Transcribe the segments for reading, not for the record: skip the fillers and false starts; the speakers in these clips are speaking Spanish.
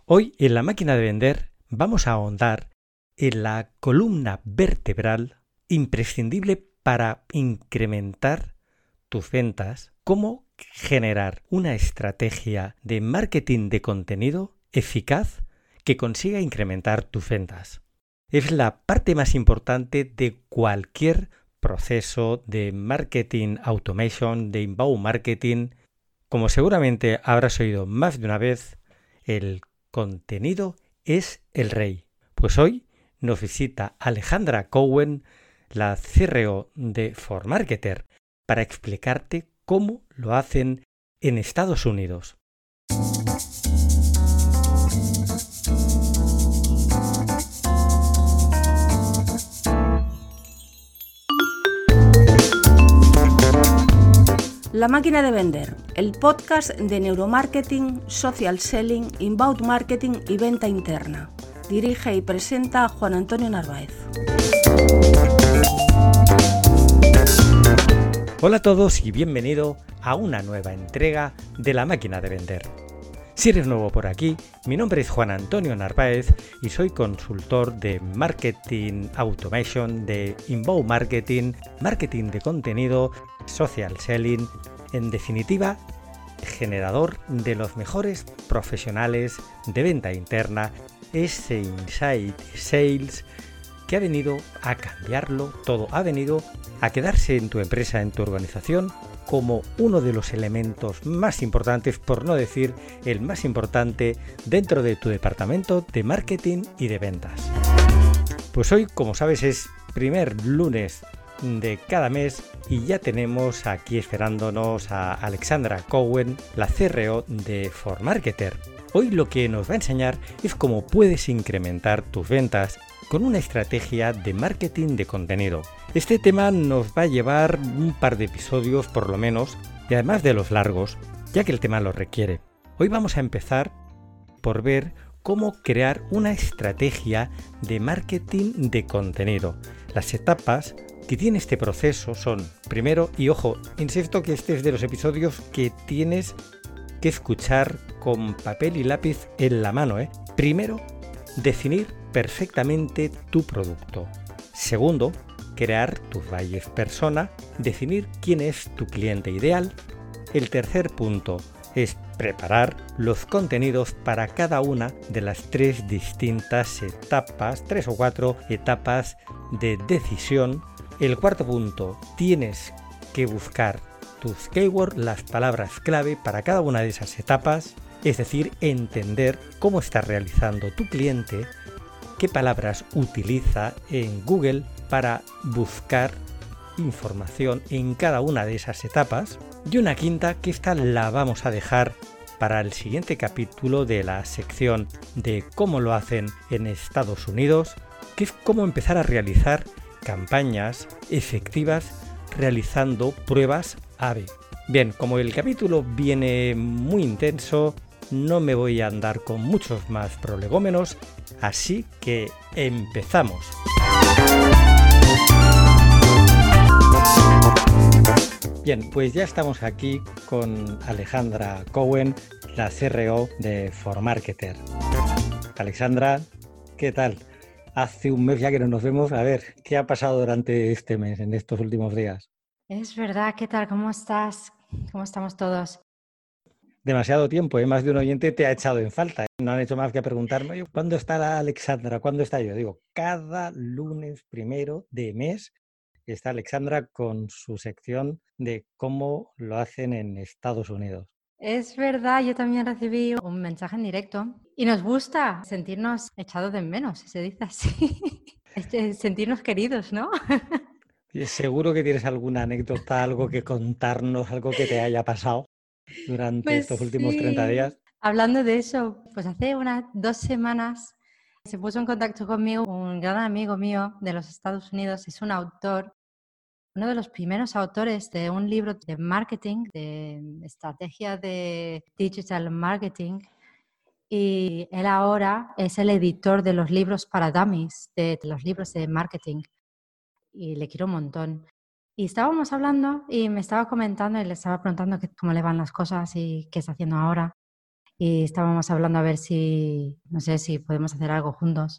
Hoy en la máquina de vender vamos a ahondar en la columna vertebral imprescindible para incrementar tus ventas, cómo generar una estrategia de marketing de contenido eficaz que consiga incrementar tus ventas. Es la parte más importante de cualquier proceso de marketing automation, de inbound marketing. Como seguramente habrás oído más de una vez, el contenido es el rey. Pues hoy nos visita Alejandra Cowen, la CRO de ForMarketer, para explicarte cómo lo hacen en Estados Unidos. La máquina de vender, el podcast de neuromarketing, social selling, inbound marketing y venta interna. Dirige y presenta Juan Antonio Narváez. Hola a todos y bienvenido a una nueva entrega de La máquina de vender. Si eres nuevo por aquí, mi nombre es Juan Antonio Narváez y soy consultor de marketing automation, de inbound marketing, marketing de contenido, social selling, en definitiva, generador de los mejores profesionales de venta interna, ese inside sales que ha venido a cambiarlo todo, ha venido a quedarse en tu empresa, en tu organización, como uno de los elementos más importantes, por no decir el más importante, dentro de tu departamento de marketing y de ventas. Pues hoy, como sabes, es primer lunes de cada mes y ya tenemos aquí esperándonos a Alexandra Cowen, la CRO de ForMarketer. Hoy lo que nos va a enseñar es cómo puedes incrementar tus ventas con una estrategia de marketing de contenido. Este tema nos va a llevar un par de episodios por lo menos, y además de los largos, ya que el tema lo requiere. Hoy vamos a empezar por ver cómo crear una estrategia de marketing de contenido. Las etapas que tiene este proceso son, primero, y ojo, insisto que este es de los episodios que tienes que escuchar con papel y lápiz en la mano. Primero, definir perfectamente tu producto. Segundo, crear tus buyers persona, definir quién es tu cliente ideal. El tercer punto es preparar los contenidos para cada una de las tres distintas etapas, 3 o 4 etapas de decisión. El cuarto punto, tienes que buscar tus keywords, las palabras clave para cada una de esas etapas, es decir, entender cómo está realizando tu cliente, qué palabras utiliza en Google para buscar información en cada una de esas etapas. Y una quinta, que esta la vamos a dejar para el siguiente capítulo de la sección de cómo lo hacen en Estados Unidos, que es cómo empezar a realizar campañas efectivas realizando pruebas A/B. Bien, como el capítulo viene muy intenso, no me voy a andar con muchos más prolegómenos, así que empezamos. Bien, pues ya estamos aquí con Alejandra Cowen, la CRO de ForMarketer. Alexandra, ¿qué tal? Hace un mes ya que no nos vemos. A ver, ¿qué ha pasado durante este mes, en estos últimos días? Es verdad, ¿qué tal? ¿Cómo estás? ¿Cómo estamos todos? Demasiado tiempo, Más de un oyente te ha echado en falta. No han hecho más que preguntarme, oye, ¿cuándo está la Alexandra? ¿Cuándo está yo? Digo, cada lunes primero de mes está Alexandra con su sección de cómo lo hacen en Estados Unidos. Es verdad, yo también recibí un mensaje en directo y nos gusta sentirnos echados de menos, si se dice así. Sentirnos queridos, ¿no? Seguro que tienes alguna anécdota, algo que contarnos, algo que te haya pasado durante estos Pues últimos 30 sí. días. Hablando de eso, pues hace unas 2 semanas se puso en contacto conmigo un gran amigo mío de los Estados Unidos, es un autor, uno de los primeros autores de un libro de marketing, de estrategia de digital marketing, y él ahora es el editor de los libros para dummies, de los libros de marketing, y le quiero un montón. Y estábamos hablando y me estaba comentando y le estaba preguntando cómo le van las cosas y qué está haciendo ahora. y estábamos hablando a ver si, no sé, si podemos hacer algo juntos.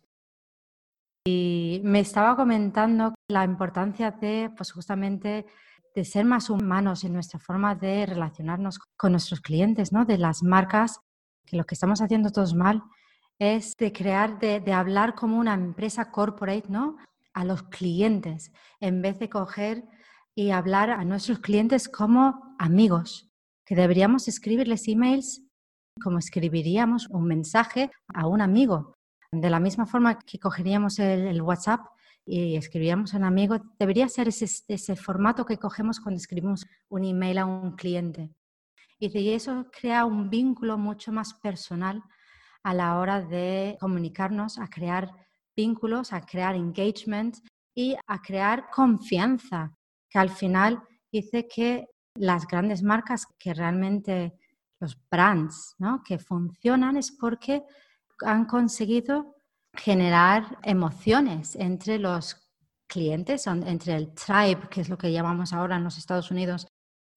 Y me estaba comentando la importancia de, pues justamente, de ser más humanos en nuestra forma de relacionarnos con nuestros clientes, ¿no? De las marcas, que lo que estamos haciendo todos mal es de crear, de hablar como una empresa corporate, ¿no? A los clientes, en vez de coger y hablar a nuestros clientes como amigos, que deberíamos escribirles emails como escribiríamos un mensaje a un amigo. De la misma forma que cogeríamos el WhatsApp y escribiríamos a un amigo, debería ser ese formato que cogemos cuando escribimos un email a un cliente. Y eso crea un vínculo mucho más personal a la hora de comunicarnos, a crear vínculos, a crear engagement y a crear confianza, que al final dice que las grandes marcas que realmente, los brands, ¿no?, que funcionan es porque han conseguido generar emociones entre los clientes, entre el tribe, que es lo que llamamos ahora en los Estados Unidos,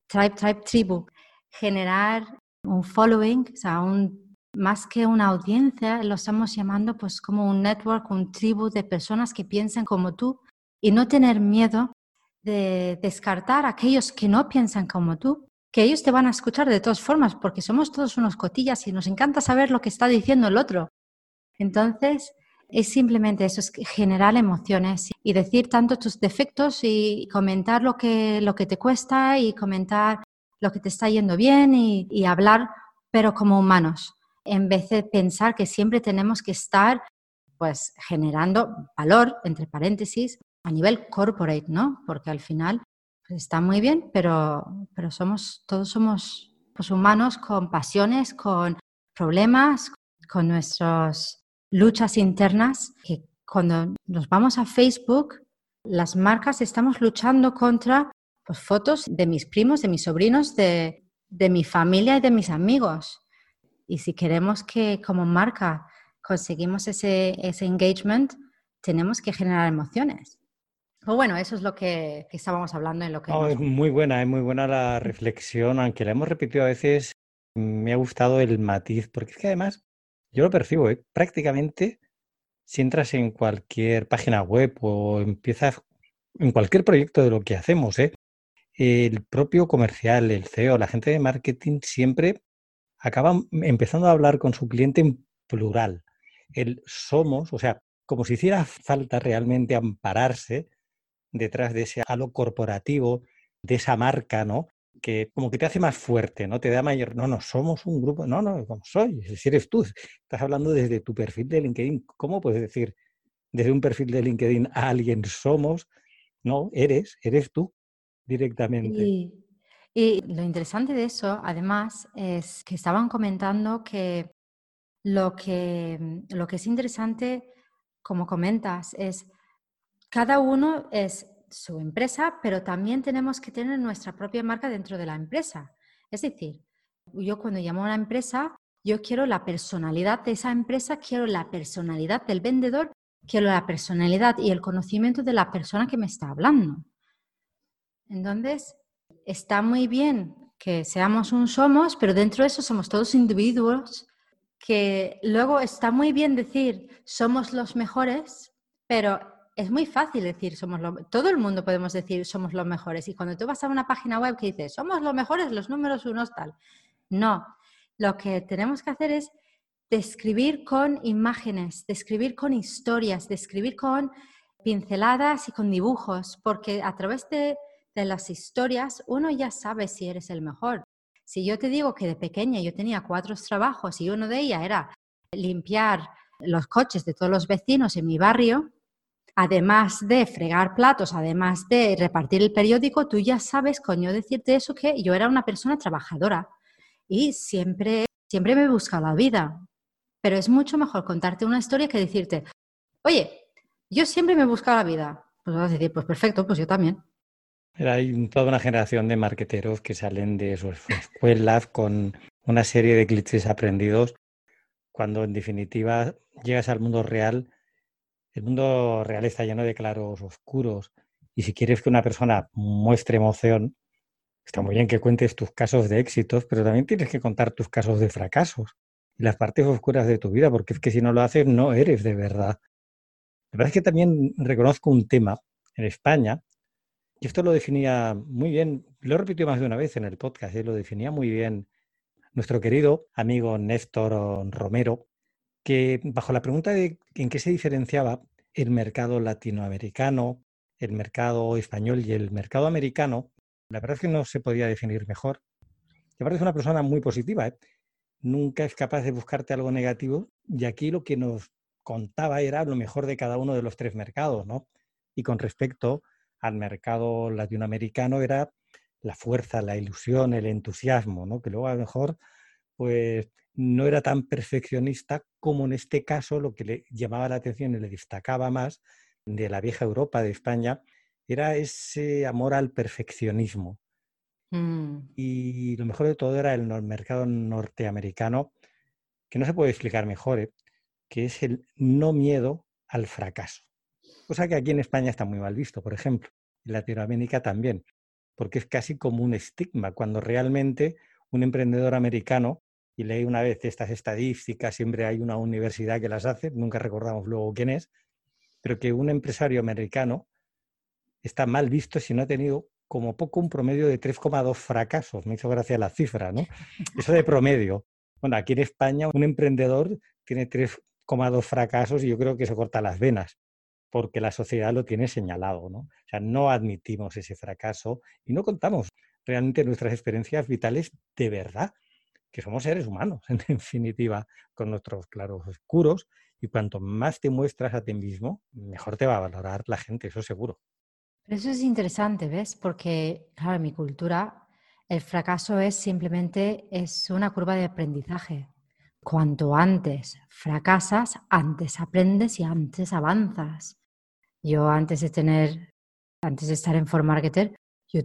tribu, generar un following, o sea, más que una audiencia, lo estamos llamando pues como un network, un tribu de personas que piensan como tú y no tener miedo de descartar a aquellos que no piensan como tú, que ellos te van a escuchar de todas formas porque somos todos unos cotillas y nos encanta saber lo que está diciendo el otro. Entonces, es simplemente eso, es generar emociones y decir tanto tus defectos y comentar lo que te cuesta y comentar lo que te está yendo bien y hablar, pero como humanos, en vez de pensar que siempre tenemos que estar pues generando valor, entre paréntesis, a nivel corporate, ¿no? Porque al final pues, está muy bien, pero todos somos pues, humanos con pasiones, con problemas, con nuestras luchas internas, que cuando nos vamos a Facebook, las marcas estamos luchando contra pues, fotos de mis primos, de mis sobrinos, de mi familia y de mis amigos. Y si queremos que como marca conseguimos ese engagement, tenemos que generar emociones. Pues bueno, eso es lo que estábamos hablando en lo que No, nos... es muy buena la reflexión, aunque la hemos repetido a veces, me ha gustado el matiz, porque es que además yo lo percibo, ¿eh? Prácticamente si entras en cualquier página web o empiezas en cualquier proyecto de lo que hacemos, ¿eh? El propio comercial, el CEO, la gente de marketing siempre acaba empezando a hablar con su cliente en plural. El somos, o sea, como si hiciera falta realmente ampararse detrás de ese halo corporativo, de esa marca, ¿no? Que como que te hace más fuerte, ¿no? Te da mayor, no, somos un grupo, no, como soy, si eres tú, estás hablando desde tu perfil de LinkedIn, ¿cómo puedes decir desde un perfil de LinkedIn a alguien somos? No, eres tú directamente. Y lo interesante de eso, además, es que estaban comentando que lo que es interesante, como comentas, es cada uno es su empresa, pero también tenemos que tener nuestra propia marca dentro de la empresa. Es decir, yo cuando llamo a una empresa, yo quiero la personalidad de esa empresa, quiero la personalidad del vendedor, quiero la personalidad y el conocimiento de la persona que me está hablando. Entonces, está muy bien que seamos un somos, pero dentro de eso somos todos individuos, que luego está muy bien decir somos los mejores, pero es muy fácil decir todo el mundo podemos decir somos los mejores. Y cuando tú vas a una página web que dice somos los mejores, los números unos tal. No, lo que tenemos que hacer es describir con imágenes, describir con historias, describir con pinceladas y con dibujos, porque a través de las historias uno ya sabe si eres el mejor. Si yo te digo que de pequeña yo tenía 4 trabajos y uno de ellos era limpiar los coches de todos los vecinos en mi barrio, además de fregar platos, además de repartir el periódico, tú ya sabes, con yo decirte eso, que yo era una persona trabajadora y siempre me he buscado la vida. Pero es mucho mejor contarte una historia que decirte, oye, yo siempre me he buscado la vida. Pues vas a decir, pues perfecto, pues yo también. Hay toda una generación de marqueteros que salen de sus escuelas con una serie de clichés aprendidos, cuando en definitiva llegas al mundo real. El mundo real está lleno de claros oscuros, y si quieres que una persona muestre emoción, está muy bien que cuentes tus casos de éxitos, pero también tienes que contar tus casos de fracasos. y las partes oscuras de tu vida, porque es que si no lo haces no eres de verdad. La verdad es que también reconozco un tema en España, y esto lo definía muy bien, lo he repetido más de una vez en el podcast, lo definía muy bien nuestro querido amigo Néstor Romero, que bajo la pregunta de en qué se diferenciaba el mercado latinoamericano, el mercado español y el mercado americano, la verdad es que no se podía definir mejor. Y aparte es una persona muy positiva, ¿eh? Nunca es capaz de buscarte algo negativo, y aquí lo que nos contaba era lo mejor de cada uno de los tres mercados, ¿no? Y con respecto al mercado latinoamericano era la fuerza, la ilusión, el entusiasmo, ¿no? Que luego a lo mejor pues no era tan perfeccionista como en este caso lo que le llamaba la atención y le destacaba más de la vieja Europa, de España, era ese amor al perfeccionismo. Mm. Y lo mejor de todo era el mercado norteamericano, que no se puede explicar mejor, que es el no miedo al fracaso. Cosa que aquí en España está muy mal visto, por ejemplo. En Latinoamérica también, porque es casi como un estigma, cuando realmente un emprendedor americano, y leí una vez estas estadísticas, siempre hay una universidad que las hace, nunca recordamos luego quién es, pero que un empresario americano está mal visto si no ha tenido como poco un promedio de 3,2 fracasos. Me hizo gracia la cifra, ¿no? Eso de promedio. Bueno, aquí en España un emprendedor tiene 3,2 fracasos y yo creo que se corta las venas, porque la sociedad lo tiene señalado, ¿no? O sea, no admitimos ese fracaso y no contamos realmente nuestras experiencias vitales de verdad, que somos seres humanos, en definitiva, con nuestros claros oscuros, y cuanto más te muestras a ti mismo, mejor te va a valorar la gente, eso seguro. Pero eso es interesante, ¿ves? Porque, claro, en mi cultura el fracaso es simplemente una curva de aprendizaje. Cuanto antes fracasas, antes aprendes y antes avanzas. Yo antes de estar en For Marketer, yo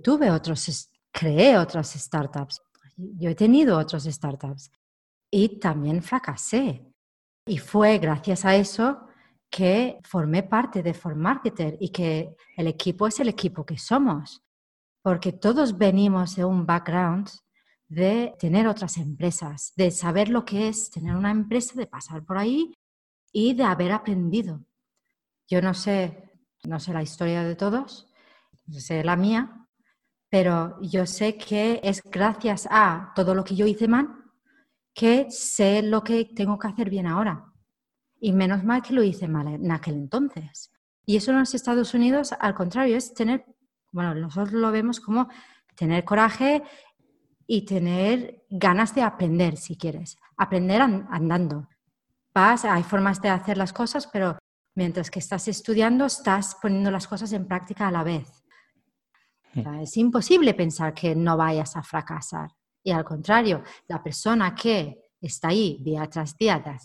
creé otras startups. Yo he tenido otras startups y también fracasé. Y fue gracias a eso que formé parte de For Marketer y que el equipo es el equipo que somos. Porque todos venimos de un background de tener otras empresas, de saber lo que es tener una empresa, de pasar por ahí y de haber aprendido. Yo no sé la historia de todos, no sé la mía, pero yo sé que es gracias a todo lo que yo hice mal que sé lo que tengo que hacer bien ahora. Y menos mal que lo hice mal en aquel entonces. Y eso en los Estados Unidos, al contrario, es tener, bueno, nosotros lo vemos como tener coraje y tener ganas de aprender, si quieres. Aprender andando. Hay formas de hacer las cosas, pero mientras que estás estudiando, estás poniendo las cosas en práctica a la vez. O sea, es imposible pensar que no vayas a fracasar. Y al contrario, la persona que está ahí día tras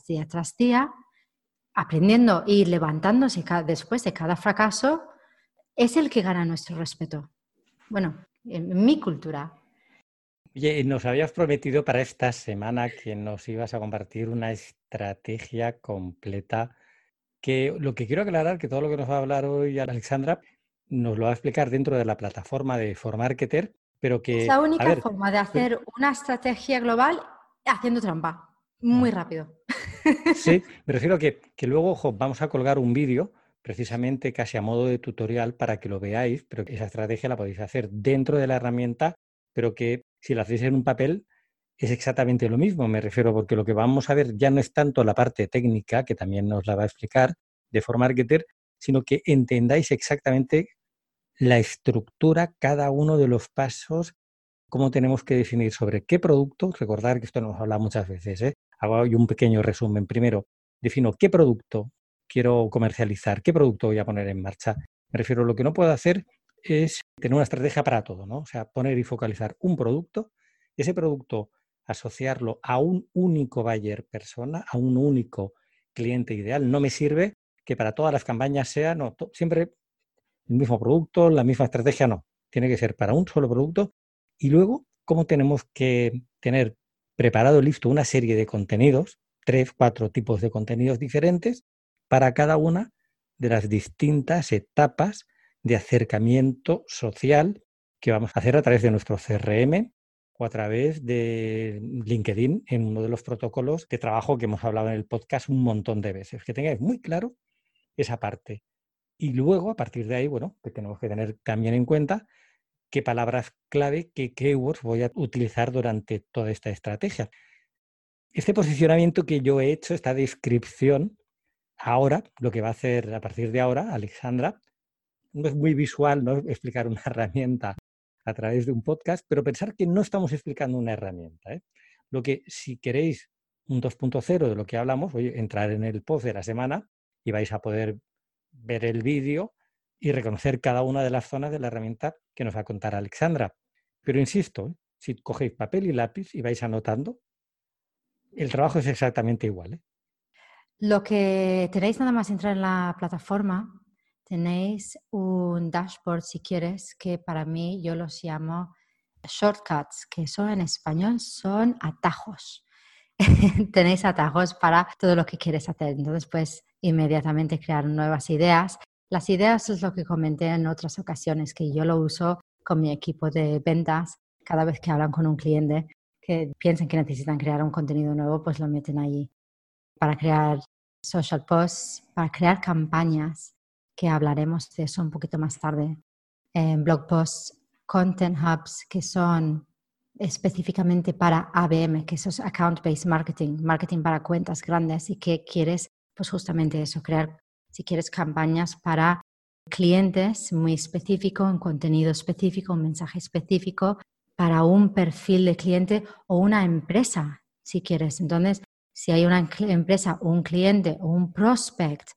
día, aprendiendo y levantándose después de cada fracaso, es el que gana nuestro respeto. Bueno, en mi cultura. Oye, nos habías prometido para esta semana que nos ibas a compartir una estrategia completa, que lo que quiero aclarar, que todo lo que nos va a hablar hoy Alexandra nos lo va a explicar dentro de la plataforma de For Marketer, pero Es que, la a única ver, forma de pero- hacer una estrategia global haciendo trampa. Muy rápido. sí, me refiero que luego vamos a colgar un vídeo precisamente casi a modo de tutorial para que lo veáis, pero que esa estrategia la podéis hacer dentro de la herramienta, pero que si la hacéis en un papel es exactamente lo mismo, me refiero, porque lo que vamos a ver ya no es tanto la parte técnica, que también nos la va a explicar de For Marketer, sino que entendáis exactamente la estructura, cada uno de los pasos, cómo tenemos que definir sobre qué producto. Recordar que esto nos habla muchas veces, ¿eh? Hago hoy un pequeño resumen. Primero, defino qué producto quiero comercializar, qué producto voy a poner en marcha. Me refiero, lo que no puedo hacer es tener una estrategia para todo, ¿no? O sea, poner y focalizar un producto, ese producto asociarlo a un único buyer persona, a un único cliente ideal. No me sirve que para todas las campañas sea, no, siempre el mismo producto, la misma estrategia, no. Tiene que ser para un solo producto. Y luego, ¿cómo tenemos que tener preparado, listo, una serie de contenidos, 3, 4 tipos de contenidos diferentes para cada una de las distintas etapas de acercamiento social que vamos a hacer a través de nuestro CRM o a través de LinkedIn en uno de los protocolos de trabajo que hemos hablado en el podcast un montón de veces. Que tengáis muy claro esa parte. Y luego, a partir de ahí, bueno, que tenemos que tener también en cuenta qué palabras clave, qué keywords voy a utilizar durante toda esta estrategia. Este posicionamiento que yo he hecho, esta descripción, ahora, lo que va a hacer a partir de ahora, Alexandra, no es muy visual, ¿no? Explicar una herramienta a través de un podcast, pero pensar que no estamos explicando una herramienta, ¿eh? Lo que, si queréis un 2.0 de lo que hablamos, entrar en el post de la semana y vais a poder ver el vídeo y reconocer cada una de las zonas de la herramienta que nos va a contar Alexandra. Pero insisto, si cogéis papel y lápiz y vais anotando, el trabajo es exactamente igual, ¿eh? Lo que tenéis nada más entrar en la plataforma, tenéis un dashboard si quieres, que para mí yo los llamo shortcuts, que eso en español son atajos. Tenéis atajos para todo lo que quieres hacer. Entonces, pues inmediatamente crear nuevas ideas. Las ideas es lo que comenté en otras ocasiones, que yo lo uso con mi equipo de ventas. Cada vez que hablan con un cliente que piensen que necesitan crear un contenido nuevo, pues lo meten allí. Para crear social posts, para crear campañas, que hablaremos de eso un poquito más tarde. Blog posts, content hubs, que son específicamente para ABM, que eso es account-based marketing, marketing para cuentas grandes, y que quieres, pues justamente eso, crear, si quieres, campañas para clientes muy específico, un contenido específico, un mensaje específico para un perfil de cliente o una empresa, si quieres. Entonces, si hay una empresa o un cliente o un prospect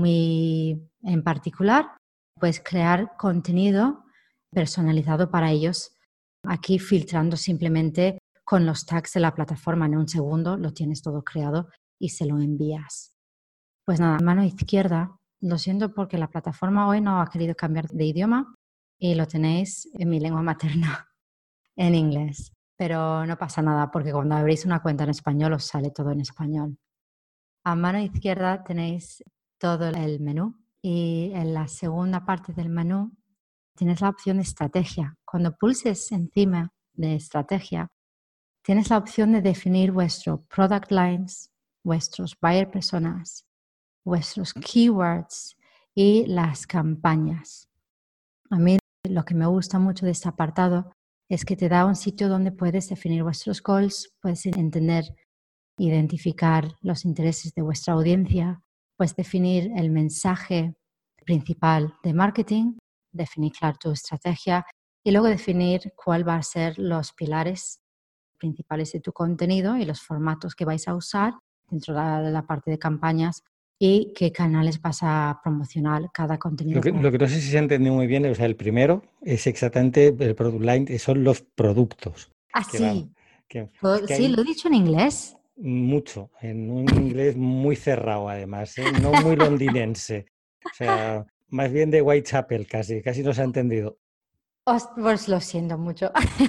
muy en particular, puedes crear contenido personalizado para ellos. Aquí filtrando simplemente con los tags de la plataforma, en un segundo lo tienes todo creado y se lo envías. Pues nada, mano izquierda, lo siento porque la plataforma hoy no ha querido cambiar de idioma y lo tenéis en mi lengua materna, en inglés. Pero no pasa nada porque cuando abrís una cuenta en español os sale todo en español. A mano izquierda tenéis todo el menú y en la segunda parte del menú tienes la opción de estrategia. Cuando pulses encima de estrategia, tienes la opción de definir vuestros product lines, vuestros buyer personas, vuestros keywords y las campañas. A mí lo que me gusta mucho de este apartado es que te da un sitio donde puedes definir vuestros goals, puedes entender, identificar los intereses de vuestra audiencia, puedes definir el mensaje principal de marketing, definir claro tu estrategia y luego definir cuál va a ser los pilares principales de tu contenido y los formatos que vais a usar dentro de la parte de campañas y qué canales vas a promocionar cada contenido. Lo que no sé si se ha entendido muy bien, o sea, el primero es exactamente el product line, son los productos. Ah, sí. Es que Sí, hay lo he dicho en inglés. mucho, en un inglés muy cerrado además, ¿eh? No muy londinense. O sea, más bien de Whitechapel casi no se ha entendido. Pues lo siento mucho.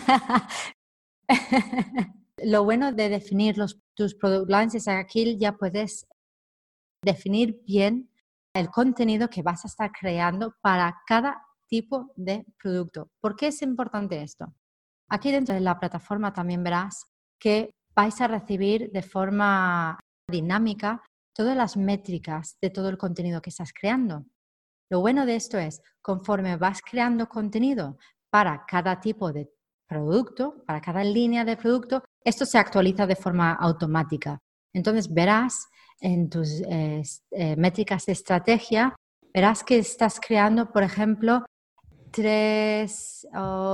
Lo bueno de definir tus product lines es que aquí ya puedes definir bien el contenido que vas a estar creando para cada tipo de producto. ¿Por qué es importante esto? Aquí dentro de la plataforma también verás que vais a recibir de forma dinámica todas las métricas de todo el contenido que estás creando. Lo bueno de esto es, conforme vas creando contenido para cada tipo de producto, para cada línea de producto, esto se actualiza de forma automática. Entonces verás en tus métricas de estrategia, verás que estás creando, por ejemplo, tres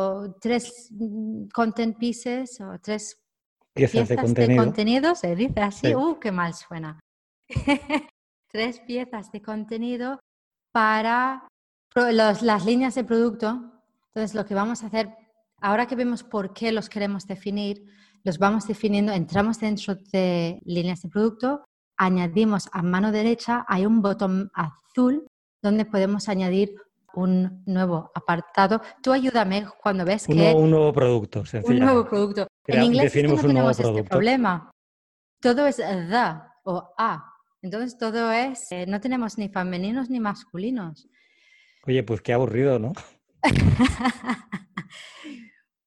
content pieces o tres Piezas de piezas de contenido. contenido, se dice así, Sí. qué mal suena. 3 piezas de contenido para las líneas de producto. Entonces, lo que vamos a hacer, ahora que vemos por qué los queremos definir, los vamos definiendo, entramos dentro de líneas de producto, añadimos a mano derecha, hay un botón azul donde podemos añadir un nuevo apartado. Tú ayúdame cuando ves que... Un nuevo producto, Un sencillamente. nuevo producto. En inglés es que Definimos no un nuevo tenemos este producto. problema. Todo es the o a. Entonces todo es, no tenemos ni femeninos ni masculinos. Oye, pues qué aburrido, ¿no?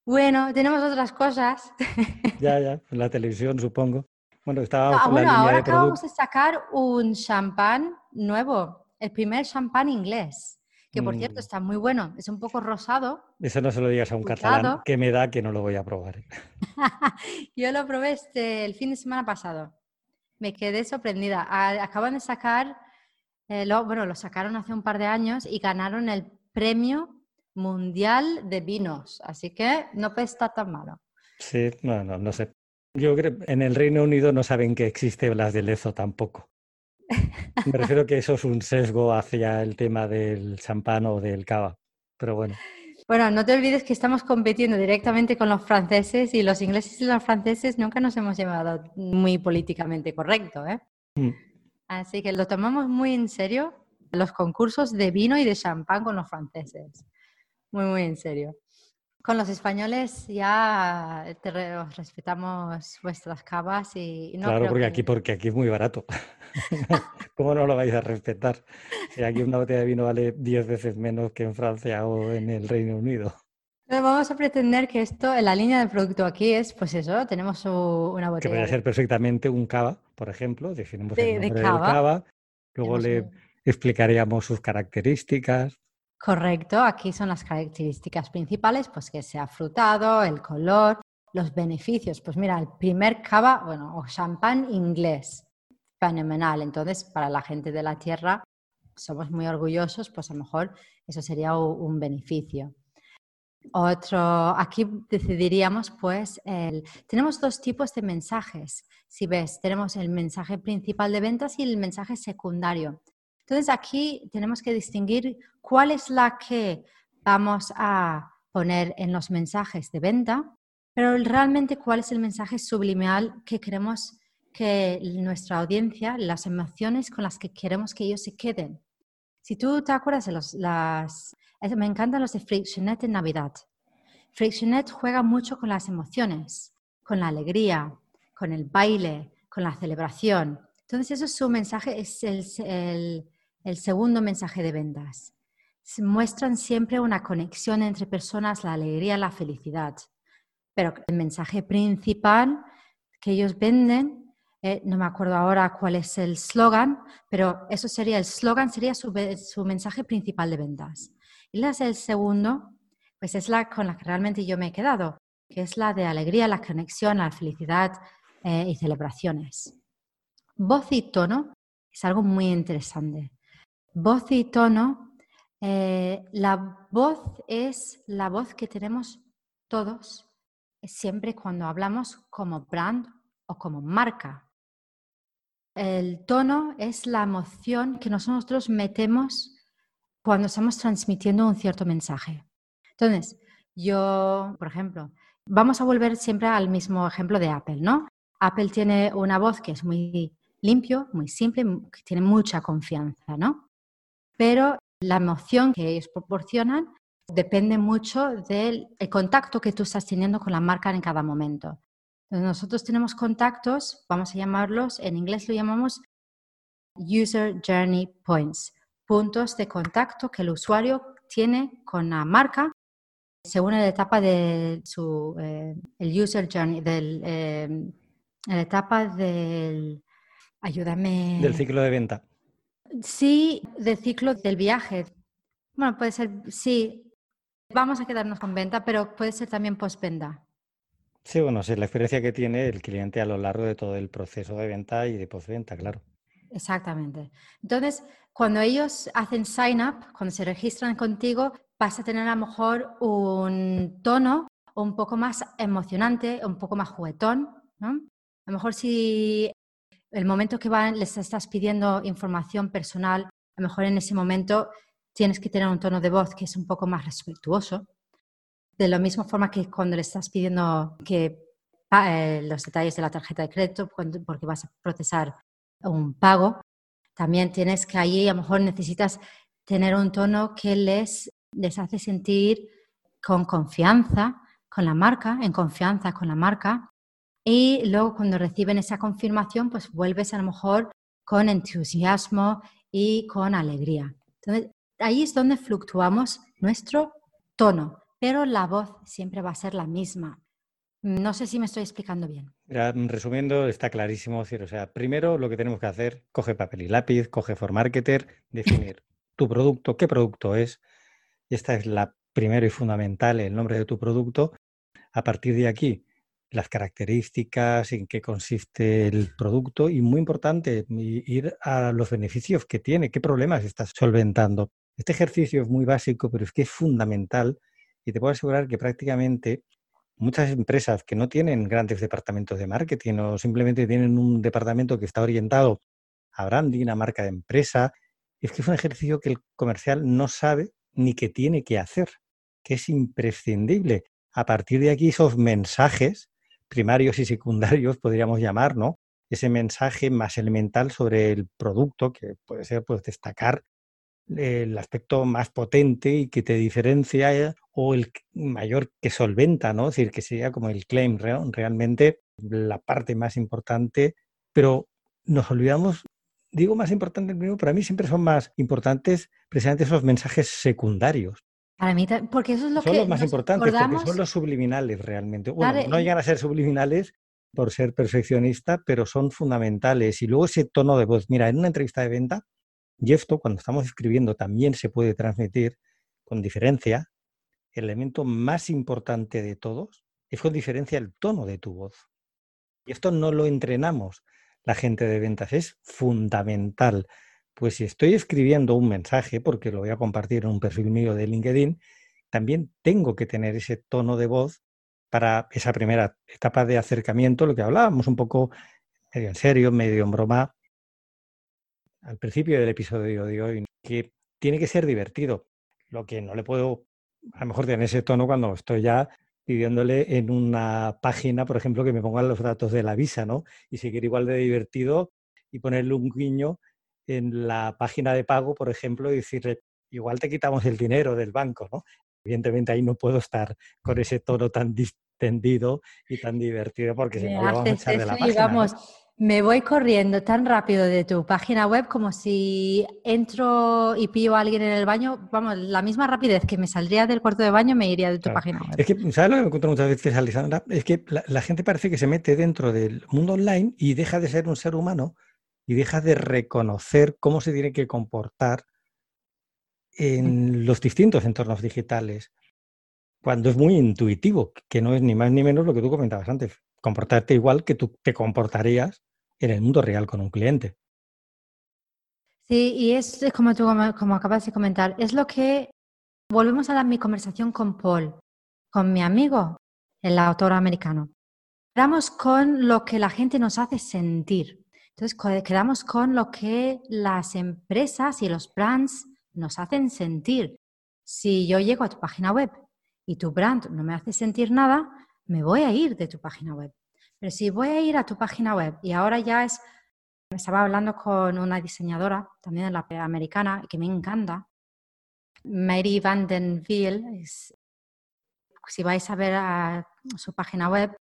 Bueno, tenemos otras cosas. Ya, en la televisión supongo. Bueno, estábamos con la Bueno, línea ahora de acabamos producto. de sacar un champán nuevo, el primer champán inglés, que por cierto está muy bueno, es un poco rosado, Eso no se lo digas a un catalán, frutado. que me da que no lo voy a probar. Yo lo probé el fin de semana pasado. Me quedé sorprendida. Acaban de sacar, lo sacaron hace un par de años y ganaron el premio mundial de vinos. Así que no puede estar tan malo. Sí, no sé. Yo creo que en el Reino Unido no saben que existe Blas de Lezo tampoco. Me refiero que eso es un sesgo hacia el tema del champán o del cava. Pero bueno, Bueno, no te olvides que estamos compitiendo directamente con los franceses y los ingleses y los franceses nunca nos hemos llevado muy políticamente correcto, ¿eh? mm, Así que lo tomamos muy en serio los concursos de vino y de champán con los franceses. Muy, muy en serio. Con los españoles ya os respetamos vuestras cavas y no claro, creo que... porque aquí es muy barato. ¿Cómo no lo vais a respetar? Si aquí una botella de vino vale 10 veces menos que en Francia o en el Reino Unido. No vamos a pretender que esto, en la línea de producto aquí es, pues eso, tenemos una Que botella podría ser perfectamente un cava, por ejemplo, definimos el de nombre del cava. cava, luego Tenemos le explicaríamos sus características. Correcto, aquí son las características principales, pues que sea frutado, el color, los beneficios. Pues mira, el primer cava, o champán inglés, fenomenal. Entonces, para la gente de la tierra, somos muy orgullosos, pues a lo mejor eso sería un beneficio. Aquí decidiríamos, pues, tenemos dos tipos de mensajes. Si ves, tenemos el mensaje principal de ventas y el mensaje secundario. Entonces, aquí tenemos que distinguir cuál es la que vamos a poner en los mensajes de venta, pero realmente cuál es el mensaje subliminal que queremos que nuestra audiencia, las emociones con las que queremos que ellos se queden. Si tú te acuerdas de me encantan los de Frictionet en Navidad. Frictionet juega mucho con las emociones, con la alegría, con el baile, con la celebración. Entonces, eso es su mensaje, es el segundo mensaje de ventas. Muestran siempre una conexión entre personas, la alegría, la felicidad. Pero el mensaje principal que ellos venden, no me acuerdo ahora cuál es el slogan, pero eso sería el slogan, sería su mensaje principal de ventas. Y el segundo, pues es la con la que realmente yo me he quedado, que es la de alegría, la conexión, la felicidad y celebraciones. Voz y tono es algo muy interesante. Voz y tono, la voz es la voz que tenemos todos siempre cuando hablamos como brand o como marca. El tono es la emoción que nosotros metemos cuando estamos transmitiendo un cierto mensaje. Entonces, yo, por ejemplo, vamos a volver siempre al mismo ejemplo de Apple, ¿no? Apple tiene una voz que es muy limpio, muy simple, que tiene mucha confianza, ¿no? Pero la emoción que ellos proporcionan depende mucho del contacto que tú estás teniendo con la marca en cada momento. Entonces, nosotros tenemos contactos, vamos a llamarlos, en inglés lo llamamos User Journey Points, puntos de contacto que el usuario tiene con la marca según la etapa de el User Journey, la etapa del, ayúdame. Del ciclo de venta. Sí, del ciclo del viaje. Bueno, puede ser, sí, vamos a quedarnos con venta, pero puede ser también postventa. Sí, bueno, sí, la experiencia que tiene el cliente a lo largo de todo el proceso de venta y de postventa, claro. Exactamente. Entonces, cuando ellos hacen sign up, cuando se registran contigo, vas a tener a lo mejor un tono un poco más emocionante, un poco más juguetón, ¿no? A lo mejor si el momento que les estás pidiendo información personal, a lo mejor en ese momento tienes que tener un tono de voz que es un poco más respetuoso. De la misma forma que cuando le estás pidiendo los detalles de la tarjeta de crédito, porque vas a procesar un pago, también tienes que allí a lo mejor necesitas tener un tono que les hace sentir con confianza con la marca, en confianza con la marca. Y luego cuando reciben esa confirmación, pues vuelves a lo mejor con entusiasmo y con alegría. Entonces, ahí es donde fluctuamos nuestro tono. pero la voz siempre va a ser la misma. No sé si me estoy explicando bien. Resumiendo, está clarísimo. Es decir, o sea, primero lo que tenemos que hacer, coge papel y lápiz, coge ForMarketer, definir tu producto, qué producto es. Y esta es la primero y fundamental, el nombre de tu producto. A partir de aquí, las características, en qué consiste el producto y, muy importante, ir a los beneficios que tiene, qué problemas estás solventando. Este ejercicio es muy básico, pero es que es fundamental y te puedo asegurar que prácticamente muchas empresas que no tienen grandes departamentos de marketing o simplemente tienen un departamento que está orientado a branding, a marca de empresa, es que es un ejercicio que el comercial no sabe ni que tiene que hacer, que es imprescindible. A partir de aquí, esos mensajes primarios y secundarios, podríamos llamar, ¿no? Ese mensaje más elemental sobre el producto, que puede ser pues destacar el aspecto más potente y que te diferencia o el mayor que solventa, ¿no? Es decir, que sería como el claim, realmente la parte más importante, pero nos olvidamos, digo más importante primero, para mí siempre son más importantes precisamente esos mensajes secundarios. Para mí, porque eso es lo Son los que más nos importantes porque son acordamos. los subliminales realmente. Bueno, Claro, no llegan a ser subliminales por ser perfeccionista, pero son fundamentales. Y luego ese tono de voz. Mira, en una entrevista de venta, y esto cuando estamos escribiendo también se puede transmitir con diferencia, el elemento más importante de todos es con diferencia el tono de tu voz. Y esto no lo entrenamos la gente de ventas, es fundamental. Pues si estoy escribiendo un mensaje, porque lo voy a compartir en un perfil mío de LinkedIn, también tengo que tener ese tono de voz para esa primera etapa de acercamiento, lo que hablábamos un poco medio en serio, medio en broma, al principio del episodio de hoy, que tiene que ser divertido. Lo que no le puedo, a lo mejor, tener ese tono cuando estoy ya pidiéndole en una página, por ejemplo, que me pongan los datos de la visa, ¿no? Y seguir igual de divertido y ponerle un guiño en la página de pago, por ejemplo, y decirle, igual te quitamos el dinero del banco, ¿no? Evidentemente ahí no puedo estar con ese tono tan distendido y tan divertido porque si me no lo vamos a haces echar de eso la y página, ¿no? vamos, me voy corriendo tan rápido de tu página web como si entro y pillo a alguien en el baño. Vamos, la misma rapidez que me saldría del cuarto de baño me iría de tu Claro. página web. Es que, ¿sabes lo que me encuentro muchas veces, Alessandra? Es que la gente parece que se mete dentro del mundo online y deja de ser un ser humano y deja de reconocer cómo se tiene que comportar en los distintos entornos digitales, cuando es muy intuitivo, que no es ni más ni menos lo que tú comentabas antes, comportarte igual que tú te comportarías en el mundo real con un cliente. Sí, y es como tú como acabas de comentar, es lo que volvemos a mi conversación con Paul, con mi amigo, el autor americano. Quedamos con lo que la gente nos hace sentir. Entonces, quedamos con lo que las empresas y los brands nos hacen sentir. Si yo llego a tu página web y tu brand no me hace sentir nada, me voy a ir de tu página web. Pero si voy a ir a tu página web y ahora ya estaba hablando con una diseñadora, también americana, que me encanta, Mary Vandenville, si vais a ver a su página web,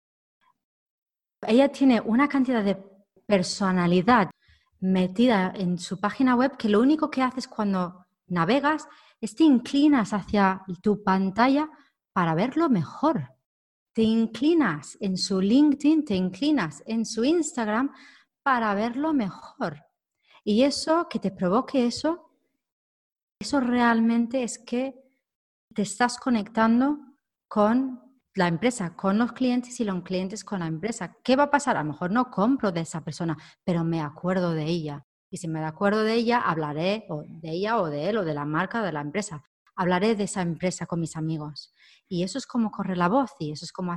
ella tiene una cantidad de personalidad metida en su página web que lo único que haces cuando navegas es te inclinas hacia tu pantalla para verlo mejor. Te inclinas en su LinkedIn, te inclinas en su Instagram para verlo mejor. Y eso, que te provoque eso realmente es que te estás conectando con la empresa, con los clientes y los clientes con la empresa. ¿Qué va a pasar? A lo mejor no compro de esa persona, pero me acuerdo de ella. Y si me acuerdo de ella, hablaré de ella o de él o de la marca o de la empresa. Hablaré de esa empresa con mis amigos. Y eso es como corre la voz y eso es como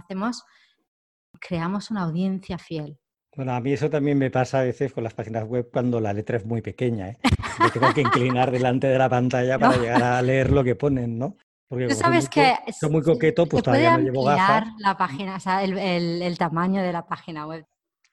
creamos una audiencia fiel. Bueno, a mí eso también me pasa a veces con las páginas web cuando la letra es muy pequeña, ¿eh? Me tengo que inclinar delante de la pantalla para llegar a leer lo que ponen, ¿no? Porque Tú como sabes que soy muy coqueto, pues se puede todavía no llevo ampliar gafas. la página, o sea, el tamaño de la página web.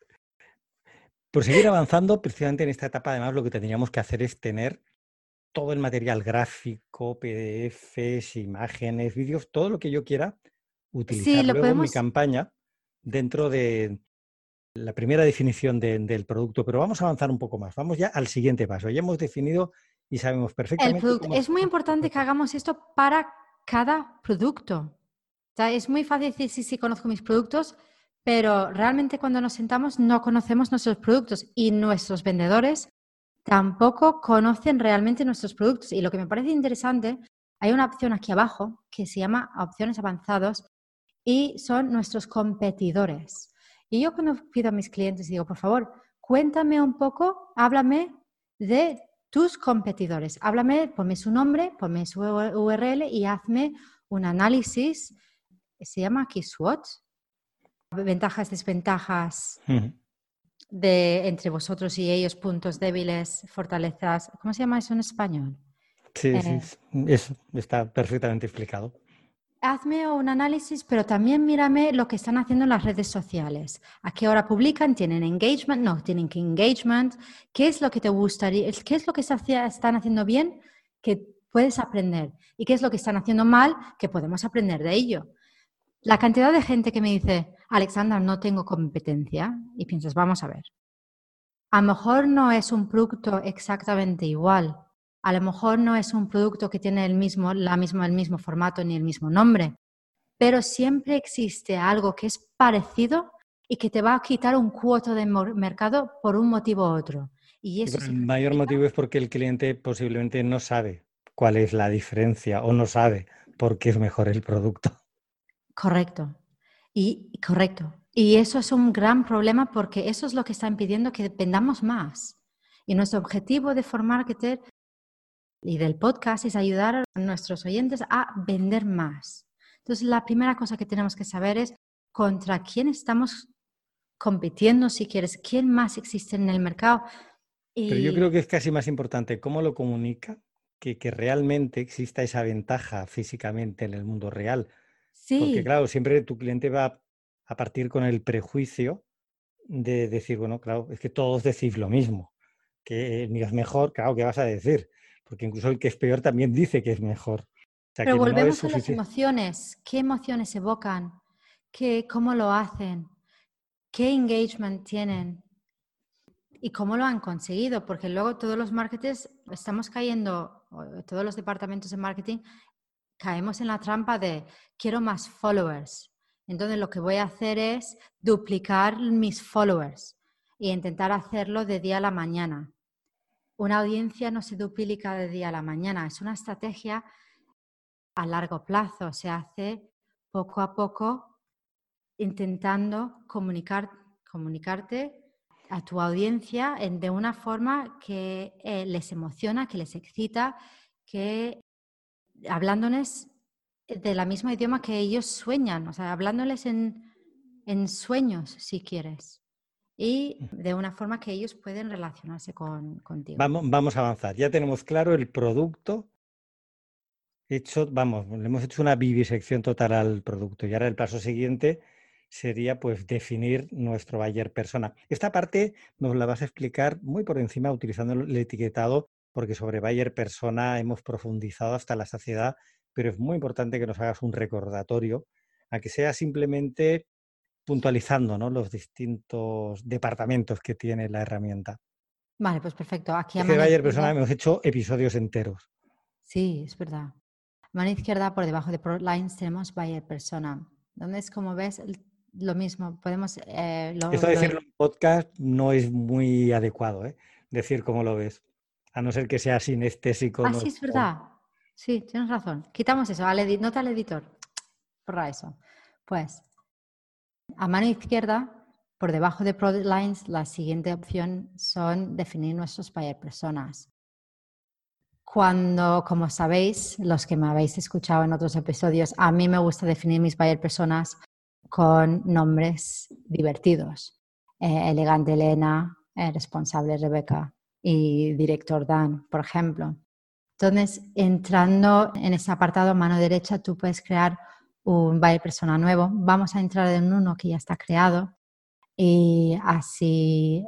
Por seguir avanzando, precisamente en esta etapa, además, lo que tendríamos que hacer es tener todo el material gráfico, PDFs, imágenes, vídeos, todo lo que yo quiera Sí, utilizar lo luego en mi podemos. campaña dentro de la primera definición del producto. Pero vamos a avanzar un poco más. Vamos ya al siguiente paso. Ya hemos definido y sabemos El perfectamente producto. cómo... Es muy importante que hagamos esto para cada producto. O sea, es muy fácil decir sí, sí, conozco mis productos, pero realmente cuando nos sentamos no conocemos nuestros productos y nuestros vendedores tampoco conocen realmente nuestros productos. Y lo que me parece interesante, hay una opción aquí abajo que se llama opciones avanzados y son nuestros competidores. Y yo cuando pido a mis clientes digo, por favor, cuéntame un poco, háblame de tus competidores. Háblame, ponme su nombre, ponme su URL y hazme un análisis. Se llama aquí SWOT, ventajas, desventajas Ujú. de entre vosotros y ellos, puntos débiles, fortalezas. ¿Cómo se llama eso en español? Sí, sí, Eh, eso está perfectamente explicado. Hazme un análisis, pero también mírame lo que están haciendo en las redes sociales. ¿A qué hora publican? ¿Tienen engagement? No, tienen que engagement. ¿Qué es lo que te gustaría? ¿Qué es lo que están haciendo bien que puedes aprender? ¿Y qué es lo que están haciendo mal que podemos aprender de ello? La cantidad de gente que me dice, Alexandra, no tengo competencia. Y piensas, vamos a ver. A lo mejor no es un producto exactamente igual. A lo mejor no es un producto que tiene el mismo formato ni el mismo nombre, pero siempre existe algo que es parecido y que te va a quitar un cuota de mercado por un motivo u otro. Y Sí, eso pero se el mayor justifica. motivo es porque el cliente posiblemente no sabe cuál es la diferencia o no sabe por qué es mejor el producto. Correcto. Correcto. Y eso es un gran problema porque eso es lo que está impidiendo que vendamos más. Y nuestro objetivo de Marketer y del podcast es ayudar a nuestros oyentes a vender más. Entonces, la primera cosa que tenemos que saber es contra quién estamos compitiendo, si quieres, quién más existe en el mercado. Pero yo creo Y que es casi más importante cómo lo comunica que realmente exista esa ventaja físicamente en el mundo real. Porque sí, claro, siempre tu cliente va a partir con el prejuicio de decir, bueno, claro, es que todos decís lo mismo, que el mío es mejor, claro, ¿qué vas a decir? Porque incluso el que es peor también dice que es mejor. O sea, pero que no es volvemos a las suficiente. emociones. ¿Qué emociones evocan? ¿Cómo lo hacen? ¿Qué engagement tienen? ¿Y cómo lo han conseguido? Porque luego todos los marketers estamos cayendo, o todos los departamentos de marketing, caemos en la trampa de quiero más followers. Entonces lo que voy a hacer es duplicar mis followers e intentar hacerlo de día a la mañana. Una audiencia no se duplica de día a la mañana, es una estrategia a largo plazo, se hace poco a poco intentando comunicarte a tu audiencia de una forma que les emociona, que les excita, que hablándoles de la misma idioma que ellos sueñan, o sea, hablándoles en sueños, si quieres, y de una forma que ellos pueden relacionarse contigo. Vamos a avanzar. Ya tenemos claro el producto hecho, vamos, le hemos hecho una vivisección total al producto y ahora el paso siguiente sería pues definir nuestro buyer persona. Esta parte nos la vas a explicar muy por encima utilizando el etiquetado porque sobre buyer persona hemos profundizado hasta la saciedad, pero es muy importante que nos hagas un recordatorio a que sea simplemente puntualizando, ¿no?, los distintos departamentos que tiene la herramienta. Vale, pues perfecto. Aquí a Es que de mano buyer persona izquierda, hemos hecho episodios enteros. sí, es verdad. Mano izquierda, por debajo de Product Lines, tenemos Buyer Persona, donde es como ves lo mismo. Podemos, Esto de decirlo en podcast no es muy adecuado, ¿eh? Decir cómo lo ves. A no ser que sea sinestésico. sí, es verdad. Sí, tienes razón. Quitamos eso, nota al editor. Borra eso. Pues, a mano izquierda, por debajo de Product Lines, la siguiente opción son definir nuestros Buyer Personas. Cuando, como sabéis, los que me habéis escuchado en otros episodios, a mí me gusta definir mis buyer personas con nombres divertidos. Elegante Elena, responsable Rebeca y director Dan, por ejemplo. Entonces, entrando en ese apartado a mano derecha, tú puedes crear un buyer persona nuevo. Vamos a entrar en uno que ya está creado y así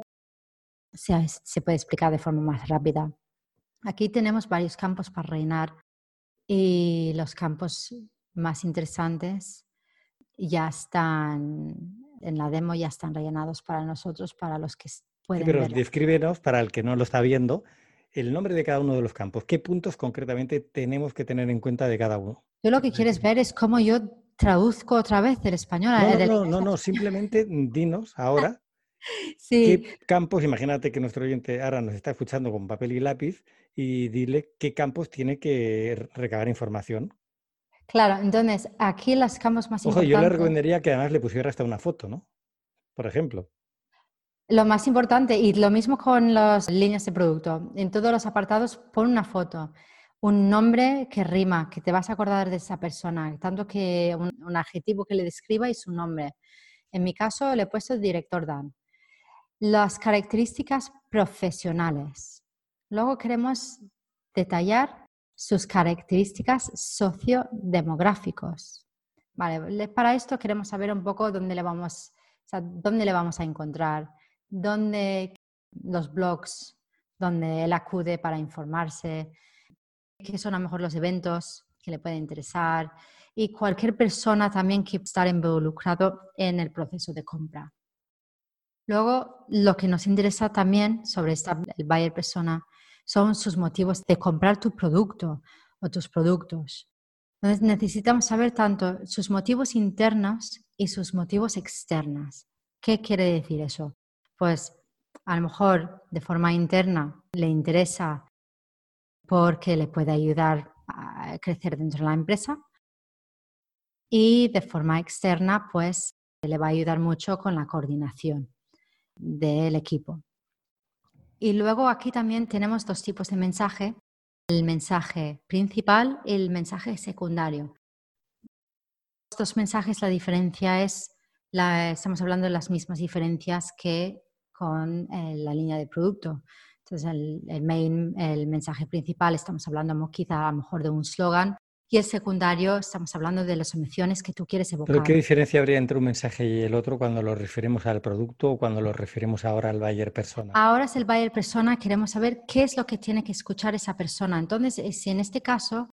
se puede explicar de forma más rápida. Aquí tenemos varios campos para rellenar y los campos más interesantes ya están en la demo, ya están rellenados para nosotros, para los que Sí, pueden pero verlo. descríbenos, para el que no lo está viendo, el nombre de cada uno de los campos. ¿Qué puntos concretamente tenemos que tener en cuenta de cada uno? Yo lo que quieres ver es cómo yo traduzco otra vez del español No, no, del no, inglés. no, no, simplemente dinos ahora Sí, qué campos, imagínate que nuestro oyente ahora nos está escuchando con papel y lápiz y dile qué campos tiene que recabar información. claro. Entonces, aquí los campos más Ojo, yo le importantes. recomendaría que además le pusiera hasta una foto, ¿no? Por ejemplo. Lo más importante, y lo mismo con las líneas de producto, en todos los apartados pon una foto, un nombre que rima, que te vas a acordar de esa persona, tanto que un adjetivo que le describa y su nombre. En mi caso le he puesto director Dan. Las características profesionales. Luego queremos detallar sus características sociodemográficos. Vale, para esto queremos saber un poco dónde le vamos a encontrar, dónde los blogs, donde él acude para informarse, qué son a lo mejor los eventos que le pueden interesar y cualquier persona también que esté involucrado en el proceso de compra. Luego, lo que nos interesa también sobre el buyer persona son sus motivos de comprar tu producto o tus productos. Entonces, necesitamos saber tanto sus motivos internos y sus motivos externos. ¿Qué quiere decir eso? Pues a lo mejor de forma interna le interesa porque le puede ayudar a crecer dentro de la empresa y de forma externa pues le va a ayudar mucho con la coordinación del equipo. Y luego aquí también tenemos dos tipos de mensaje, el mensaje principal y el mensaje secundario. Estos mensajes, la diferencia es, estamos hablando de las mismas diferencias que con la línea de producto. Entonces, el mensaje principal, estamos hablando quizá a lo mejor de un slogan, y el secundario, estamos hablando de las emociones que tú quieres Pero evocar. ¿qué diferencia habría entre un mensaje y el otro cuando lo referimos al producto o cuando lo referimos ahora al buyer persona? Ahora es el buyer persona, queremos saber qué es lo que tiene que escuchar esa persona. Entonces, si en este caso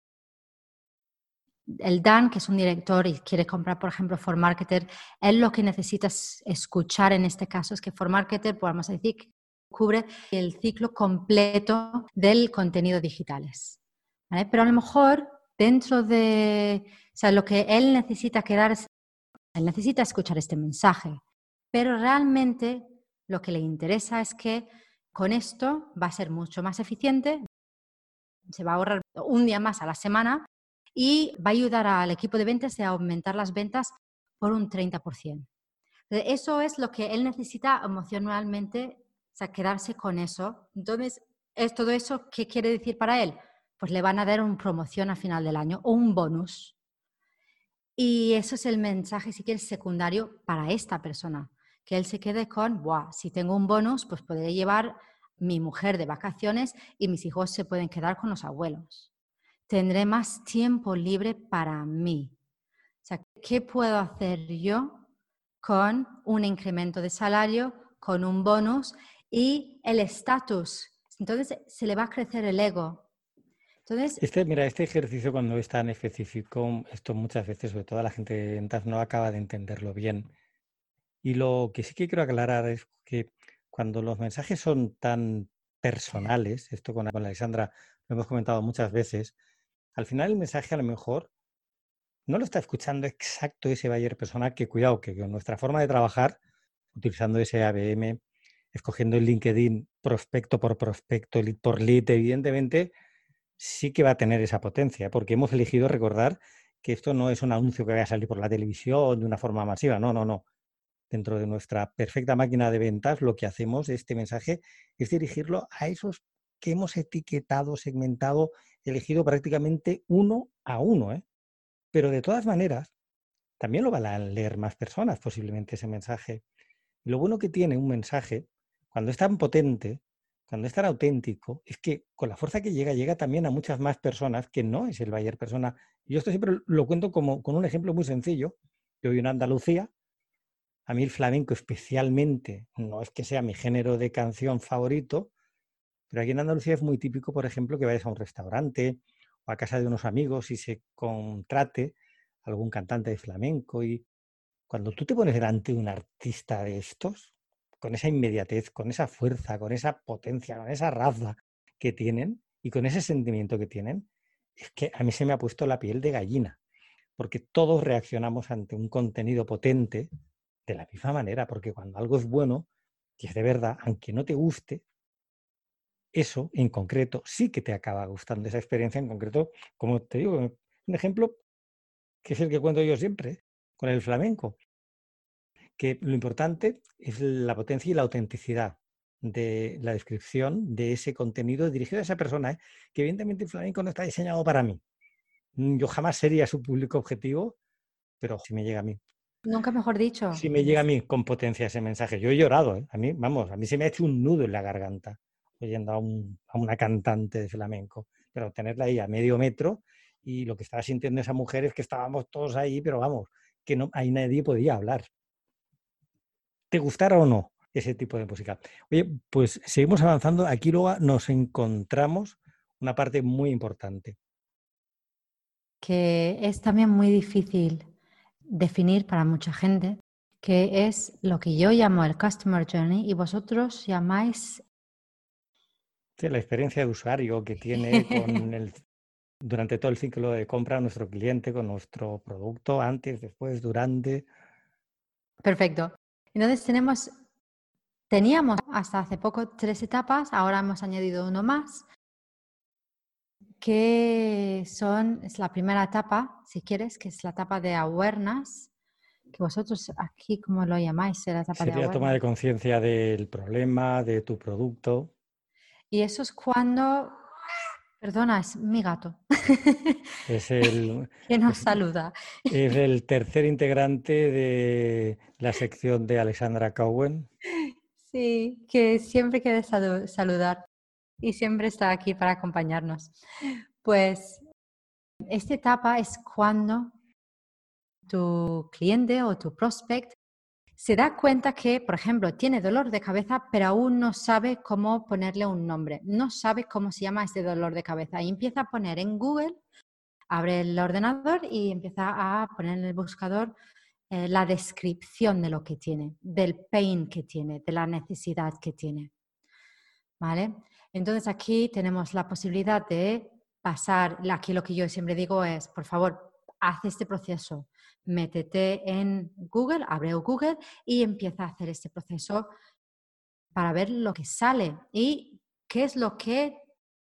el Dan, que es un director y quiere comprar, por ejemplo, For Marketer, él lo que necesita escuchar en este caso es que For Marketer, podemos decir, cubre el ciclo completo del contenido digitales. ¿Vale? Pero a lo mejor dentro de, o sea, lo que él necesita él necesita escuchar este mensaje, pero realmente lo que le interesa es que con esto va a ser mucho más eficiente, se va a ahorrar un día más a la semana y va a ayudar al equipo de ventas a aumentar las ventas por un 30%. Eso es lo que él necesita emocionalmente, o sea, quedarse con eso. Entonces, ¿es todo eso qué quiere decir para él? Pues le van a dar una promoción al final del año o un bonus. Y eso es el mensaje, si quieres, secundario para esta persona. Que él se quede con, wow, si tengo un bonus, pues podré llevar mi mujer de vacaciones y mis hijos se pueden quedar con los abuelos. Tendré más tiempo libre para mí. O sea, ¿qué puedo hacer yo con un incremento de salario, con un bonus y el estatus? Entonces se le va a crecer el ego. Entonces, Mira, este ejercicio cuando es tan específico, esto muchas veces, sobre todo la gente de ventas, no acaba de entenderlo bien. Y lo que sí que quiero aclarar es que cuando los mensajes son tan personales, esto con Alexandra lo hemos comentado muchas veces, al final el mensaje a lo mejor no lo está escuchando exacto ese buyer persona, que cuidado, que con nuestra forma de trabajar, utilizando ese ABM, escogiendo el LinkedIn prospecto por prospecto, lead por lead, evidentemente sí que va a tener esa potencia, porque hemos elegido recordar que esto no es un anuncio que vaya a salir por la televisión de una forma masiva, no, no, no. Dentro de nuestra perfecta máquina de ventas, lo que hacemos, este mensaje, es dirigirlo a esos que hemos etiquetado, segmentado, elegido prácticamente uno a uno, ¿eh? Pero de todas maneras, también lo van a leer más personas posiblemente ese mensaje. Y lo bueno que tiene un mensaje, cuando es tan potente, cuando es tan auténtico, es que con la fuerza que llega, llega también a muchas más personas que no es el buyer persona. Y yo esto siempre lo cuento como con un ejemplo muy sencillo. Yo vivo en Andalucía, a mí el flamenco especialmente, no es que sea mi género de canción favorito, pero aquí en Andalucía es muy típico, por ejemplo, que vayas a un restaurante o a casa de unos amigos y se contrate algún cantante de flamenco. Y cuando tú te pones delante de un artista de estos, con esa inmediatez, con esa fuerza, con esa potencia, con esa raza que tienen y con ese sentimiento que tienen, es que a mí se me ha puesto la piel de gallina. porque todos reaccionamos ante un contenido potente de la misma manera, porque cuando algo es bueno y es de verdad, aunque no te guste, eso en concreto sí que te acaba gustando, esa experiencia en concreto, como te digo, un ejemplo que es el que cuento yo siempre, con el flamenco, que lo importante es la potencia y la autenticidad de la descripción de ese contenido dirigido a esa persona, ¿eh? Que evidentemente el flamenco no está diseñado para mí. Yo jamás sería su público objetivo, pero si me llega a mí. Nunca mejor dicho. Si me llega a mí con potencia ese mensaje. Yo he llorado, ¿eh? A mí, vamos, a mí se me ha hecho un nudo en la garganta oyendo a una cantante de flamenco, pero tenerla ahí a medio metro y lo que estaba sintiendo esa mujer es que estábamos todos ahí, pero vamos, que no, ahí nadie podía hablar. ¿Te gustara o no ese tipo de música? Oye, pues seguimos avanzando. Aquí luego nos encontramos una parte muy importante. Que es también muy difícil definir para mucha gente, que es lo que yo llamo el Customer Journey y vosotros llamáis... Sí, la experiencia de usuario que tiene durante todo el ciclo de compra nuestro cliente con nuestro producto, antes, después, durante. Perfecto. Entonces teníamos hasta hace poco 3 etapas, ahora hemos añadido uno más, es la primera etapa, si quieres, que es la etapa de awareness, que vosotros aquí, ¿cómo lo llamáis? La etapa de Sería toma de awareness. conciencia del problema, de tu producto. Y eso es cuando, perdona, es mi gato, Es el, que nos es, saluda. es el tercer integrante de la sección de Alexandra Cowen. Sí, que siempre quiere saludar y siempre está aquí para acompañarnos. Pues esta etapa es cuando tu cliente o tu prospect se da cuenta que, por ejemplo, tiene dolor de cabeza, pero aún no sabe cómo ponerle un nombre, no sabe cómo se llama este dolor de cabeza y empieza a poner en Google, abre el ordenador y empieza a poner en el buscador la descripción de lo que tiene, del pain que tiene, de la necesidad que tiene. ¿Vale? Entonces aquí tenemos la posibilidad de pasar, aquí lo que yo siempre digo es, por favor, haz este proceso, métete en Google, abre Google y empieza a hacer este proceso para ver lo que sale y qué es lo que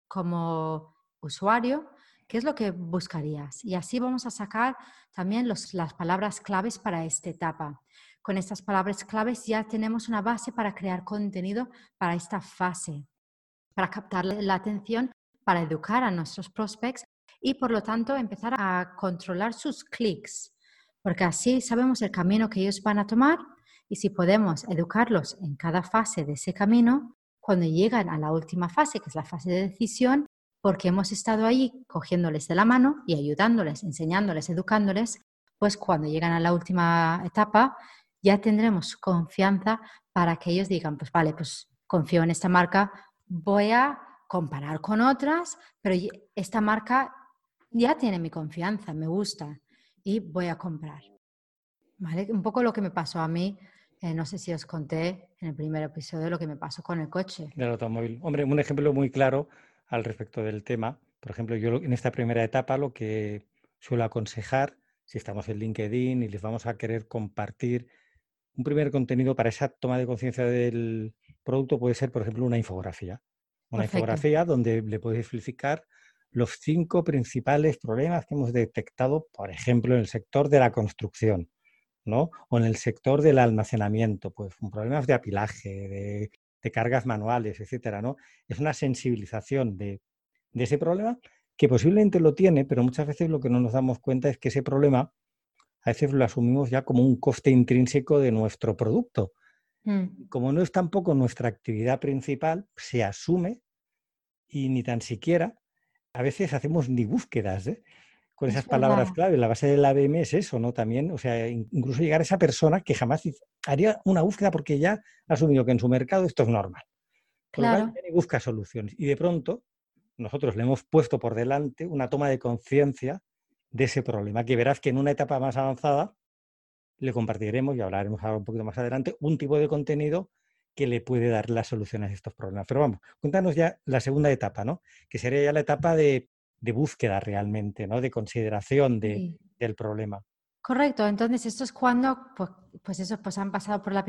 como usuario, qué es lo que buscarías. Y así vamos a sacar también las palabras claves para esta etapa. Con estas palabras claves ya tenemos una base para crear contenido para esta fase, para captar la atención, para educar a nuestros prospects y por lo tanto empezar a controlar sus clics, porque así sabemos el camino que ellos van a tomar y si podemos educarlos en cada fase de ese camino, cuando llegan a la última fase, que es la fase de decisión, porque hemos estado ahí cogiéndoles de la mano y ayudándoles, enseñándoles, educándoles, pues cuando llegan a la última etapa ya tendremos confianza para que ellos digan, pues vale, pues confío en esta marca, voy a comparar con otras, pero esta marca ya tiene mi confianza, me gusta y voy a comprar. ¿Vale? Un poco lo que me pasó a mí, no sé si os conté en el primer episodio lo que me pasó con el coche. Del automóvil. Hombre, un ejemplo muy claro al respecto del tema. Por ejemplo, yo en esta primera etapa lo que suelo aconsejar, si estamos en LinkedIn y les vamos a querer compartir un primer contenido para esa toma de conciencia del producto, puede ser, por ejemplo, una infografía. Una Perfecto. infografía donde le podéis explicar los 5 principales problemas que hemos detectado, por ejemplo, en el sector de la construcción, ¿no? O en el sector del almacenamiento, pues problemas de apilaje, de cargas manuales, etcétera, ¿no? Es una sensibilización de ese problema que posiblemente lo tiene, pero muchas veces lo que no nos damos cuenta es que ese problema a veces lo asumimos ya como un coste intrínseco de nuestro producto. Como no es tampoco nuestra actividad principal, se asume y ni tan siquiera a veces hacemos ni búsquedas, ¿eh? Con Es esas palabras verdad. clave. La base del ABM es eso, ¿no? También, o sea, incluso llegar a esa persona que jamás haría una búsqueda porque ya ha asumido que en su mercado esto es normal. Con lo cual, Claro. viene y busca soluciones. Y de pronto, nosotros le hemos puesto por delante una toma de conciencia de ese problema, que verás que en una etapa más avanzada le compartiremos, y hablaremos ahora un poquito más adelante, un tipo de contenido que le puede dar las soluciones a estos problemas. Pero vamos, cuéntanos ya la segunda etapa, ¿no? Que sería ya la etapa de de búsqueda realmente, ¿no? De consideración Sí. del problema. Correcto, entonces esto es cuando pues han pasado por la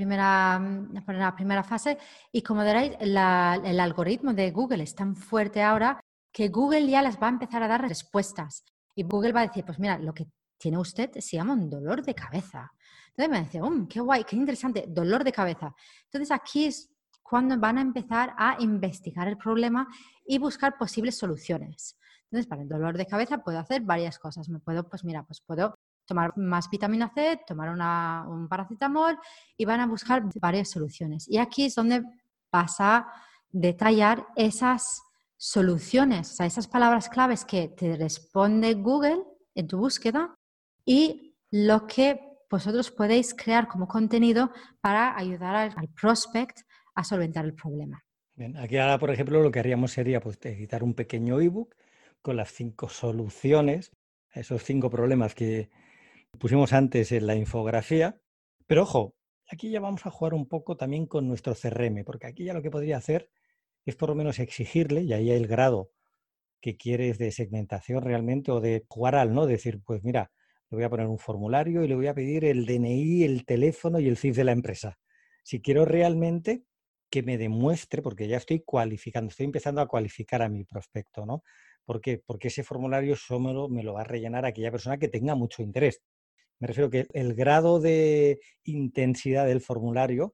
primera fase y como veréis, el algoritmo de Google es tan fuerte ahora que Google ya les va a empezar a dar respuestas y Google va a decir, pues mira, lo que tiene usted se llama un dolor de cabeza. Entonces me dice, qué guay, qué interesante, dolor de cabeza. Entonces aquí es cuando van a empezar a investigar el problema y buscar posibles soluciones. Entonces, para el dolor de cabeza puedo hacer varias cosas. Puedo tomar más vitamina C, tomar un paracetamol y van a buscar varias soluciones. Y aquí es donde vas a detallar esas soluciones, o sea, esas palabras claves que te responde Google en tu búsqueda y lo que vosotros podéis crear como contenido para ayudar al prospect a solventar el problema. Bien, aquí ahora, por ejemplo, lo que haríamos sería pues, editar un pequeño ebook con las 5 soluciones a esos 5 problemas que pusimos antes en la infografía. Pero ojo, aquí ya vamos a jugar un poco también con nuestro CRM, porque aquí ya lo que podría hacer es por lo menos exigirle, y ahí hay el grado que quieres de segmentación realmente o de jugar al no, decir, pues mira, le voy a poner un formulario y le voy a pedir el DNI, el teléfono y el CIF de la empresa. Si quiero realmente que me demuestre, porque ya estoy cualificando, estoy empezando a cualificar a mi prospecto, ¿no? ¿Por qué? Porque ese formulario solo me lo va a rellenar aquella persona que tenga mucho interés. Me refiero que el grado de intensidad del formulario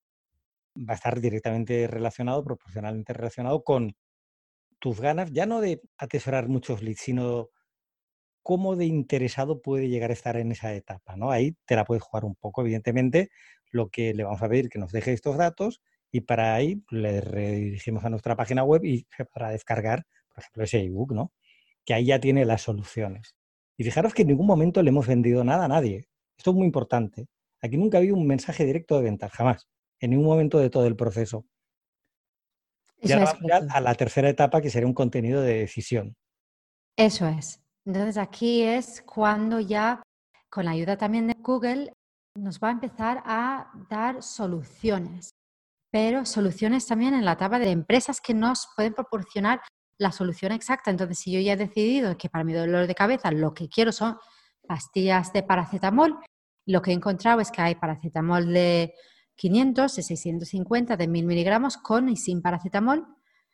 va a estar directamente relacionado, proporcionalmente relacionado con tus ganas, ya no de atesorar muchos leads, sino cómo de interesado puede llegar a estar en esa etapa, ¿no? Ahí te la puedes jugar un poco, evidentemente, lo que le vamos a pedir que nos deje estos datos y para ahí le redirigimos a nuestra página web y para descargar, por ejemplo, ese ebook, ¿no? Que ahí ya tiene las soluciones. Y fijaros que en ningún momento le hemos vendido nada a nadie. Esto es muy importante. Aquí nunca ha habido un mensaje directo de venta, jamás, en ningún momento de todo el proceso. Y Eso ahora es vamos ya correcto. a la tercera etapa, que sería un contenido de decisión. Eso es. Entonces aquí es cuando ya, con la ayuda también de Google, nos va a empezar a dar soluciones, pero soluciones también en la etapa de empresas que nos pueden proporcionar la solución exacta. Entonces, si yo ya he decidido que para mi dolor de cabeza lo que quiero son pastillas de paracetamol, lo que he encontrado es que hay paracetamol de 500, de 650, de 1000 miligramos con y sin paracetamol.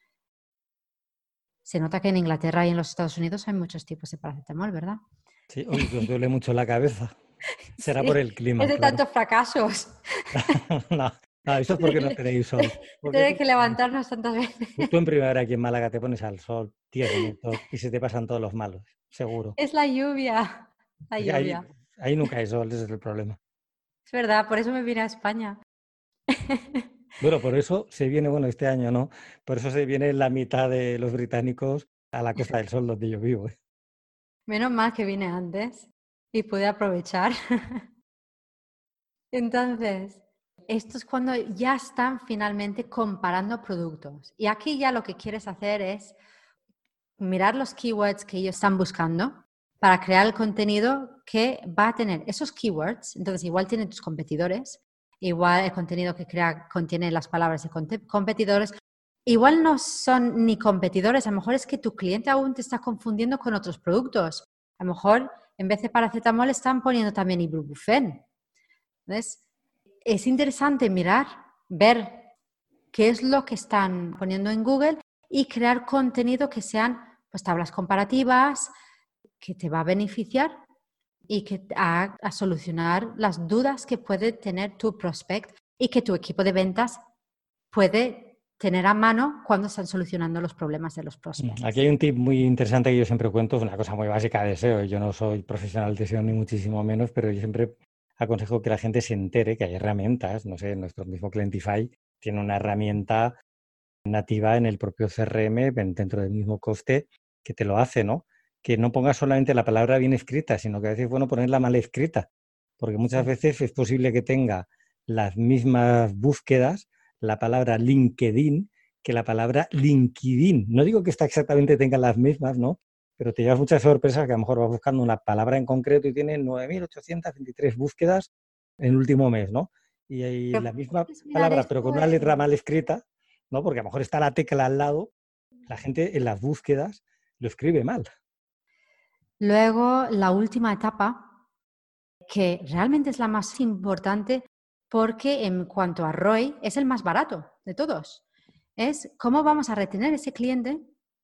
Se nota que en Inglaterra y en los Estados Unidos hay muchos tipos de paracetamol, ¿verdad? Sí, uy, que os duele mucho la cabeza. Será por Sí, el es clima, de claro. tantos fracasos. No, no, eso es porque no tenéis sol. Porque Tener que levantarnos tantas veces. tú en primavera aquí en Málaga te pones al sol 10 minutos y se te pasan todos los malos, seguro. Es la lluvia. La Porque ahí, lluvia. ahí nunca hay sol, ese es el problema. Es verdad, por eso me vine a España. Bueno, por eso se viene, bueno, este año no, por eso se viene la mitad de los británicos a la Costa del Sol, donde yo vivo. Menos mal que vine antes y pude aprovechar. Entonces, esto es cuando ya están finalmente comparando productos. Y aquí ya lo que quieres hacer es mirar los keywords que ellos están buscando para crear el contenido que va a tener esos keywords. Entonces, igual tienen tus competidores, igual el contenido que crea contiene las palabras de competidores. Igual no son ni competidores, a lo mejor es que tu cliente aún te está confundiendo con otros productos. A lo mejor en vez de paracetamol están poniendo también ibuprofeno. Entonces, es interesante mirar, ver qué es lo que están poniendo en Google y crear contenido que sean pues tablas comparativas, que te va a beneficiar y que a solucionar las dudas que puede tener tu prospect y que tu equipo de ventas puede tener a mano cuando están solucionando los problemas de los prospects. Aquí hay un tip muy interesante que yo siempre cuento, es una cosa muy básica de SEO. Yo no soy profesional de SEO ni muchísimo menos, pero yo siempre aconsejo que la gente se entere que hay herramientas, no sé, nuestro mismo Clientify tiene una herramienta nativa en el propio CRM, dentro del mismo coste, que te lo hace, ¿no? Que no pongas solamente la palabra bien escrita, sino que a veces es bueno ponerla mal escrita, porque muchas veces es posible que tenga las mismas búsquedas la palabra LinkedIn que la palabra LinkedIn. No digo que esta exactamente tenga las mismas, ¿no? Pero te llevas muchas sorpresas que a lo mejor vas buscando una palabra en concreto y tiene 9.823 búsquedas en el último mes, ¿no? Y hay Pero la misma puedes mirar palabra, pero con esto una letra mal escrita, ¿no? Porque a lo mejor está la tecla al lado, la gente en las búsquedas lo escribe mal. Luego, la última etapa, que realmente es la más importante porque en cuanto a ROI es el más barato de todos. Es cómo vamos a retener ese cliente,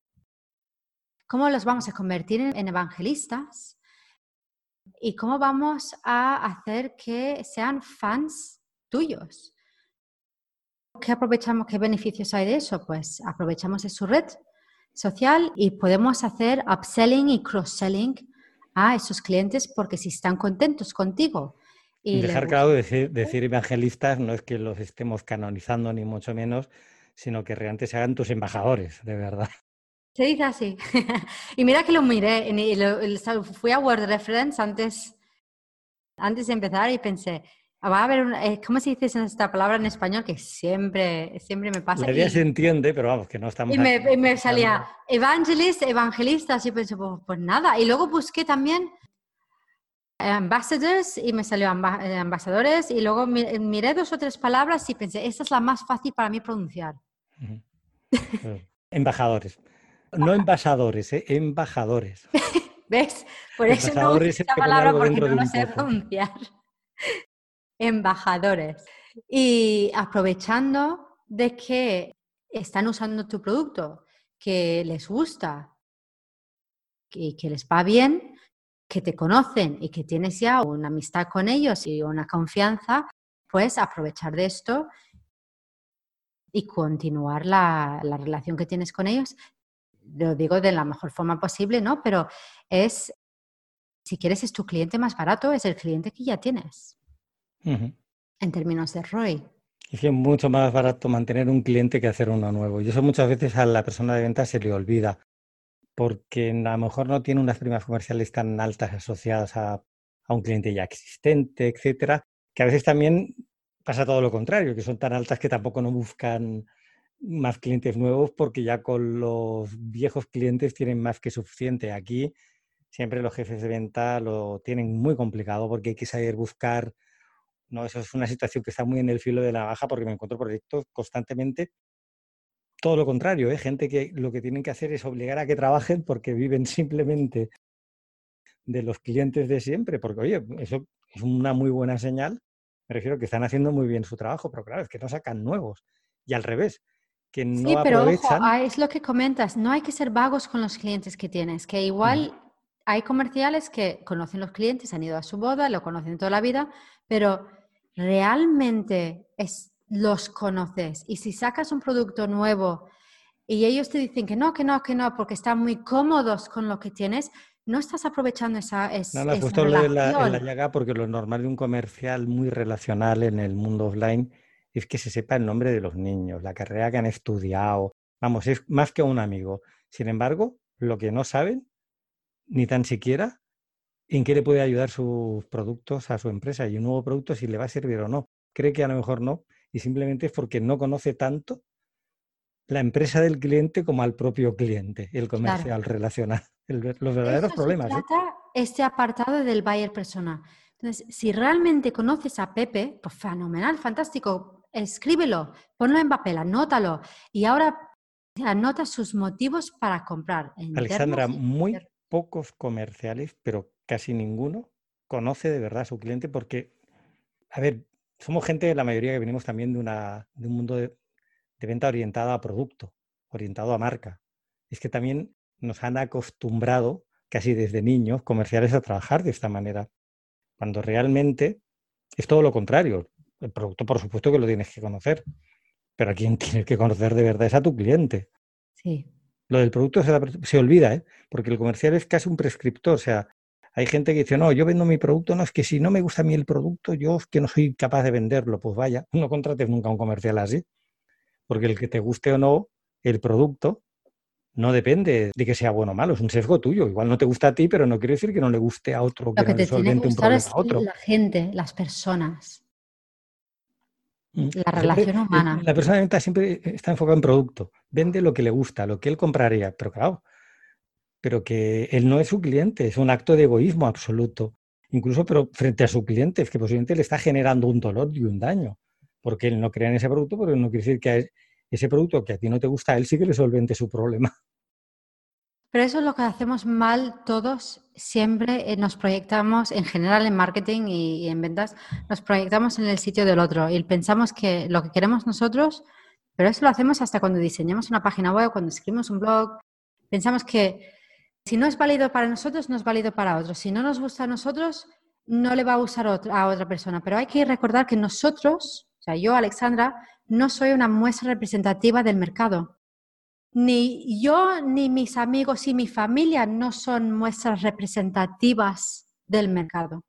cómo los vamos a convertir en evangelistas y cómo vamos a hacer que sean fans tuyos. ¿Qué aprovechamos? ¿Qué beneficios hay de eso? Pues aprovechamos de su red social y podemos hacer upselling y cross-selling a esos clientes porque si están contentos contigo y les Dejar gusta, claro, decir evangelistas no es que los estemos canonizando ni mucho menos, sino que realmente se hagan tus embajadores, de verdad. se dice así. Y mira que lo miré, fui a Word Reference antes de empezar y pensé, va a haber ¿cómo se dice esta palabra en español? Que siempre me pasa. La idea se entiende, pero vamos, que no estamos Y aquí. me salía evangelistas, y pensé, pues nada. Y luego busqué también ambassadors y me salió ambasadores y luego miré 2 o 3 palabras y pensé, esta es la más fácil para mí pronunciar. Embajadores. No envasadores, embajadores. ¿Ves? Por eso no uso Embajadores es el esta que pone palabra algo porque dentro no de lo un sé pozo. pronunciar. Embajadores. Y aprovechando de que están usando tu producto, que les gusta, que les va bien, que te conocen y que tienes ya una amistad con ellos y una confianza, pues aprovechar de esto y continuar la relación que tienes con ellos. Lo digo de la mejor forma posible, ¿no? Pero si quieres, es tu cliente más barato, es el cliente que ya tienes, en términos de ROI. Y es mucho más barato mantener un cliente que hacer uno nuevo. Y eso muchas veces a la persona de venta se le olvida, porque a lo mejor no tiene unas primas comerciales tan altas asociadas a un cliente ya existente, etcétera, que a veces también pasa todo lo contrario, que son tan altas que tampoco no buscan más clientes nuevos porque ya con los viejos clientes tienen más que suficiente. Aquí siempre los jefes de venta lo tienen muy complicado porque hay que saber buscar. No, eso es una situación que está muy en el filo de la navaja porque me encuentro proyectos constantemente. Todo lo contrario, gente que lo que tienen que hacer es obligar a que trabajen porque viven simplemente de los clientes de siempre, porque oye, eso es una muy buena señal. Me refiero que están haciendo muy bien su trabajo, pero claro, es que no sacan nuevos. Y al revés, que Sí, no pero ojo, aprovechan. es lo que comentas, no hay que ser vagos con los clientes que tienes, que igual hay comerciales que conocen los clientes, han ido a su boda, lo conocen toda la vida, pero realmente los conoces. Y si sacas un producto nuevo y ellos te dicen que no, porque están muy cómodos con lo que tienes, no estás aprovechando esa No, has puesto en la relación. llaga porque lo normal de un comercial muy relacional en el mundo offline es que se sepa el nombre de los niños, la carrera que han estudiado. Vamos, es más que un amigo. Sin embargo, lo que no saben, ni tan siquiera, en qué le puede ayudar sus productos a su empresa y un nuevo producto si le va a servir o no. Cree que a lo mejor no y simplemente es porque no conoce tanto la empresa del cliente como al propio cliente, el Claro. comercial relacional. Los De verdaderos eso se problemas, ¿eh? trata este apartado del buyer persona. Entonces, si realmente conoces a Pepe, pues fenomenal, fantástico, escríbelo, ponlo en papel, anótalo y ahora anota sus motivos para comprar, Alexandra, internos y muy externos. pocos comerciales, pero casi ninguno, conoce de verdad a su cliente porque, a ver, somos gente, la mayoría que venimos también de un mundo de venta orientada a producto, orientado a marca. Es que también nos han acostumbrado, casi desde niños, comerciales a trabajar de esta manera, cuando realmente es todo lo contrario. El producto, por supuesto que lo tienes que conocer, pero a quien tienes que conocer de verdad es a tu cliente. Sí. Lo del producto se olvida, ¿eh? Porque el comercial es casi un prescriptor. O sea, hay gente que dice, no, yo vendo mi producto, no, es que si no me gusta a mí el producto, yo es que no soy capaz de venderlo. Pues vaya, no contrates nunca a un comercial así, porque el que te guste o no el producto no depende de que sea bueno o malo, es un sesgo tuyo. Igual no te gusta a ti, pero no quiere decir que no le guste a otro, Lo que que no le te tiene que solvente un gustar problema es a otro. la gente, las personas, la Siempre, relación humana. la persona de venta siempre está enfocada en producto, vende lo que le gusta, lo que él compraría, pero claro, pero que él no es su cliente, es un acto de egoísmo absoluto. Incluso pero frente a su cliente, es que posiblemente le está generando un dolor y un daño, porque él no cree en ese producto, pero no quiere decir que ese producto que a ti no te gusta, a él sí que le solvente su problema. Pero eso es lo que hacemos mal todos. Siempre nos proyectamos, en general en marketing y en ventas, nos proyectamos en el sitio del otro y pensamos que lo que queremos nosotros, pero eso lo hacemos hasta cuando diseñamos una página web, cuando escribimos un blog. Pensamos que si no es válido para nosotros, no es válido para otros. Si no nos gusta a nosotros, no le va a gustar a otra persona. Pero hay que recordar que nosotros, o sea, yo, Alexandra, no soy una muestra representativa del mercado. Ni yo, ni mis amigos y mi familia no son muestras representativas del mercado.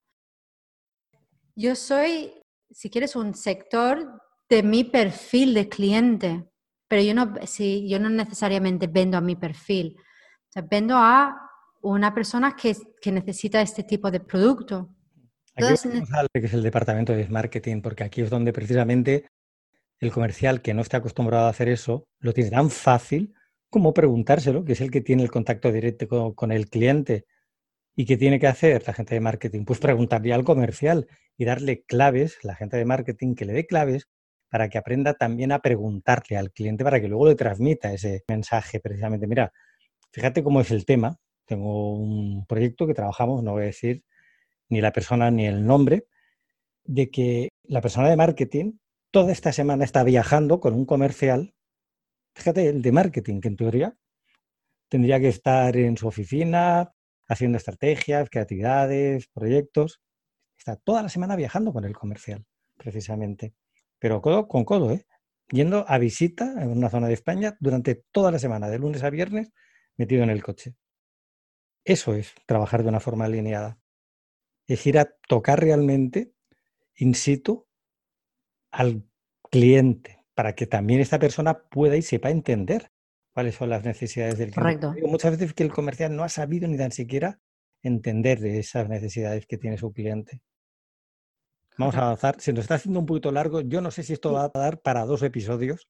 Yo soy, si quieres, un sector de mi perfil de cliente, pero yo no necesariamente vendo a mi perfil. O sea, vendo a una persona que necesita este tipo de producto. Aquí Entonces, vamos a lo que es el departamento de marketing, porque aquí es donde precisamente el comercial que no está acostumbrado a hacer eso, lo tiene tan fácil como preguntárselo, que es el que tiene el contacto directo con el cliente. ¿Y qué tiene que hacer la gente de marketing? Pues preguntarle al comercial y darle claves, la gente de marketing que le dé claves para que aprenda también a preguntarle al cliente para que luego le transmita ese mensaje precisamente. Mira, fíjate cómo es el tema. Tengo un proyecto que trabajamos, no voy a decir ni la persona ni el nombre, de que la persona de marketing toda esta semana está viajando con un comercial. Fíjate, el de marketing, que en teoría tendría que estar en su oficina haciendo estrategias, creatividades, proyectos. Está toda la semana viajando con el comercial, precisamente. Pero codo con codo, ¿eh? Yendo a visita en una zona de España durante toda la semana, de lunes a viernes, metido en el coche. Eso es trabajar de una forma alineada. Es ir a tocar realmente in situ al cliente, para que también esta persona pueda y sepa entender cuáles son las necesidades del cliente. correcto. Digo muchas veces que el comercial no ha sabido ni tan siquiera entender de esas necesidades que tiene su cliente. Vamos a avanzar. Se nos está haciendo un poquito largo. Yo no sé si esto va a dar para 2 episodios.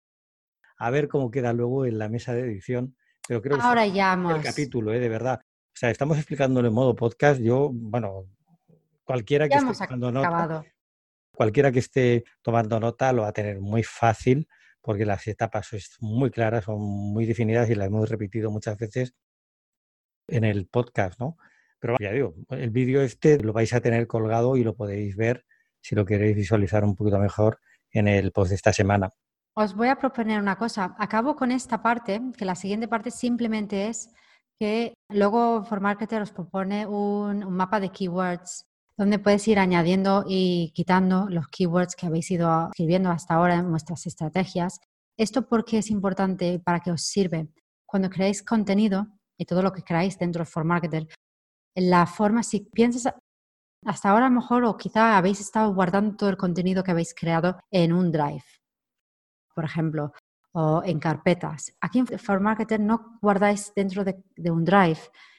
A ver cómo queda luego en la mesa de edición. Pero creo que Ahora está ya el hemos, capítulo, de verdad. O sea, estamos explicándolo en modo podcast. Yo, bueno, cualquiera que ya esté hemos tomando nota, acabado. cualquiera que esté tomando nota lo va a tener muy fácil porque las etapas son muy claras, son muy definidas y las hemos repetido muchas veces en el podcast, ¿no? Pero ya digo, el vídeo este lo vais a tener colgado y lo podéis ver si lo queréis visualizar un poquito mejor en el post de esta semana. Os voy a proponer una cosa. Acabo con esta parte, que la siguiente parte simplemente es que luego ForMarketer os propone un mapa de keywords donde puedes ir añadiendo y quitando los keywords que habéis ido escribiendo hasta ahora en vuestras estrategias. Esto porque es importante para que os sirve cuando creáis contenido y todo lo que creáis dentro de ForMarketer. La forma, si piensas hasta ahora a lo mejor o quizá habéis estado guardando todo el contenido que habéis creado en un Drive, por ejemplo, o en carpetas. Aquí en ForMarketer no guardáis dentro de un Drive,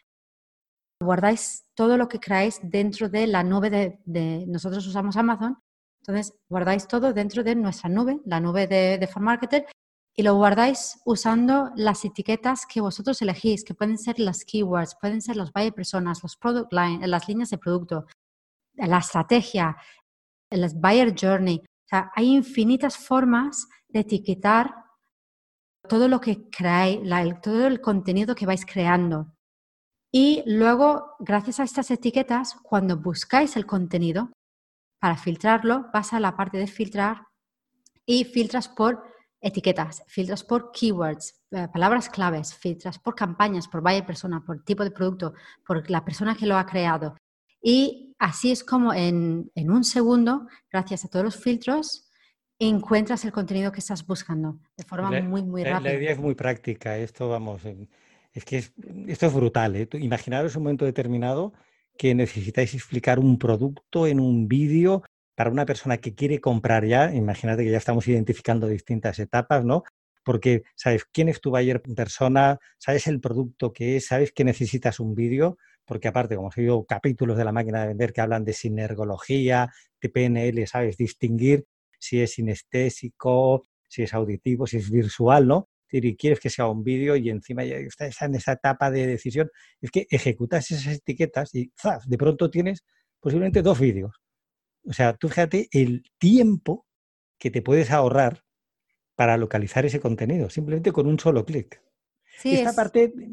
guardáis todo lo que creáis dentro de la nube de nosotros usamos Amazon, entonces guardáis todo dentro de nuestra nube, la nube de ForMarketer, y lo guardáis usando las etiquetas que vosotros elegís, que pueden ser las keywords, pueden ser los buyer personas, los product line, las líneas de producto, la estrategia, las buyer journey. O sea, hay infinitas formas de etiquetar todo lo que creáis, todo el contenido que vais creando. Y luego, gracias a estas etiquetas, cuando buscáis el contenido, para filtrarlo, vas a la parte de filtrar y filtras por etiquetas, filtras por keywords, palabras claves, filtras por campañas, por buyer persona, por tipo de producto, por la persona que lo ha creado. Y así es como en un segundo, gracias a todos los filtros, encuentras el contenido que estás buscando de forma muy, muy La rápida. idea es muy práctica. Esto, vamos, es que esto es brutal, ¿eh? Imaginaros un momento determinado que necesitáis explicar un producto en un vídeo para una persona que quiere comprar ya. Imagínate que ya estamos identificando distintas etapas, ¿no? Porque sabes quién es tu buyer persona, sabes el producto que es, sabes que necesitas un vídeo, porque aparte, como os digo, capítulos de la máquina de vender que hablan de sinergología, de PNL, sabes distinguir si es sinestésico, si es auditivo, si es visual, ¿no? Y quieres que sea un vídeo y encima ya estás en esa etapa de decisión, es que ejecutas esas etiquetas y ¡zas!, de pronto tienes posiblemente 2 vídeos. O sea, tú fíjate el tiempo que te puedes ahorrar para localizar ese contenido, simplemente con un solo clic. Sí, Esta es parte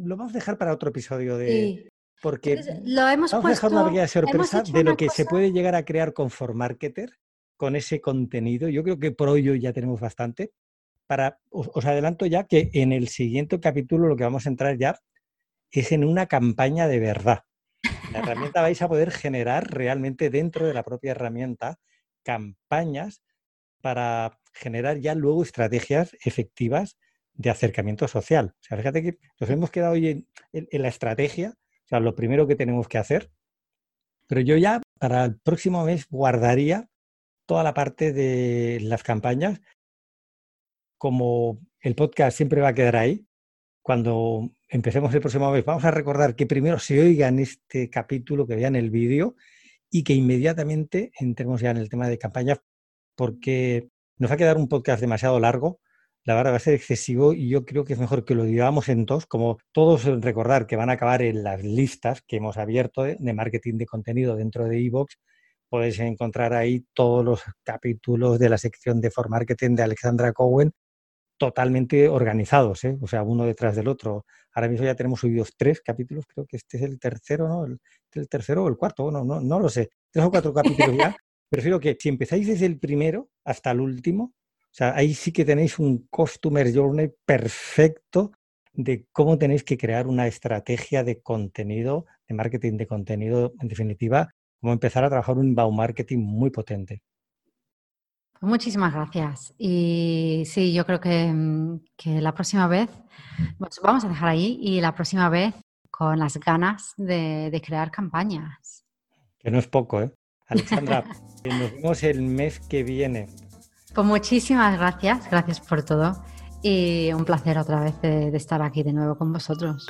lo vamos a dejar para otro episodio Sí. porque Entonces, lo hemos vamos a dejar una pequeña sorpresa hecho de lo una que se cosa. puede llegar a crear con ForMarketer, con ese contenido. Yo creo que por hoy ya tenemos bastante. Os adelanto ya que en el siguiente capítulo lo que vamos a entrar ya es en una campaña de verdad. La herramienta vais a poder generar realmente dentro de la propia herramienta campañas para generar ya luego estrategias efectivas de acercamiento social. O sea, fíjate que nos hemos quedado hoy en la estrategia, o sea, lo primero que tenemos que hacer, pero yo ya para el próximo mes guardaría toda la parte de las campañas. Como el podcast siempre va a quedar ahí, cuando empecemos el próximo mes vamos a recordar que primero se oigan este capítulo, que vean el vídeo y que inmediatamente entremos ya en el tema de campañas, porque nos va a quedar un podcast demasiado largo, la verdad va a ser excesivo y yo creo que es mejor que lo dividamos en dos, como todos recordar que van a acabar en las listas que hemos abierto de marketing de contenido dentro de iVoox. Podéis encontrar ahí todos los capítulos de la sección de ForMarketing de Alexandra Cowen totalmente organizados, ¿eh? O sea, uno detrás del otro. Ahora mismo ya tenemos subidos 3 capítulos, creo que este es el tercero, ¿no? El tercero o el cuarto, bueno, no lo sé. 3 o 4 capítulos ya. Prefiero que si empezáis desde el primero hasta el último, o sea, ahí sí que tenéis un customer journey perfecto de cómo tenéis que crear una estrategia de contenido, de marketing de contenido, en definitiva, cómo empezar a trabajar un inbound marketing muy potente. Muchísimas gracias. Y sí, yo creo que la próxima vez, pues vamos a dejar ahí y la próxima vez con las ganas de crear campañas. Que no es poco, ¿eh? Alexandra, nos vemos el mes que viene. Pues muchísimas gracias por todo y un placer otra vez de estar aquí de nuevo con vosotros.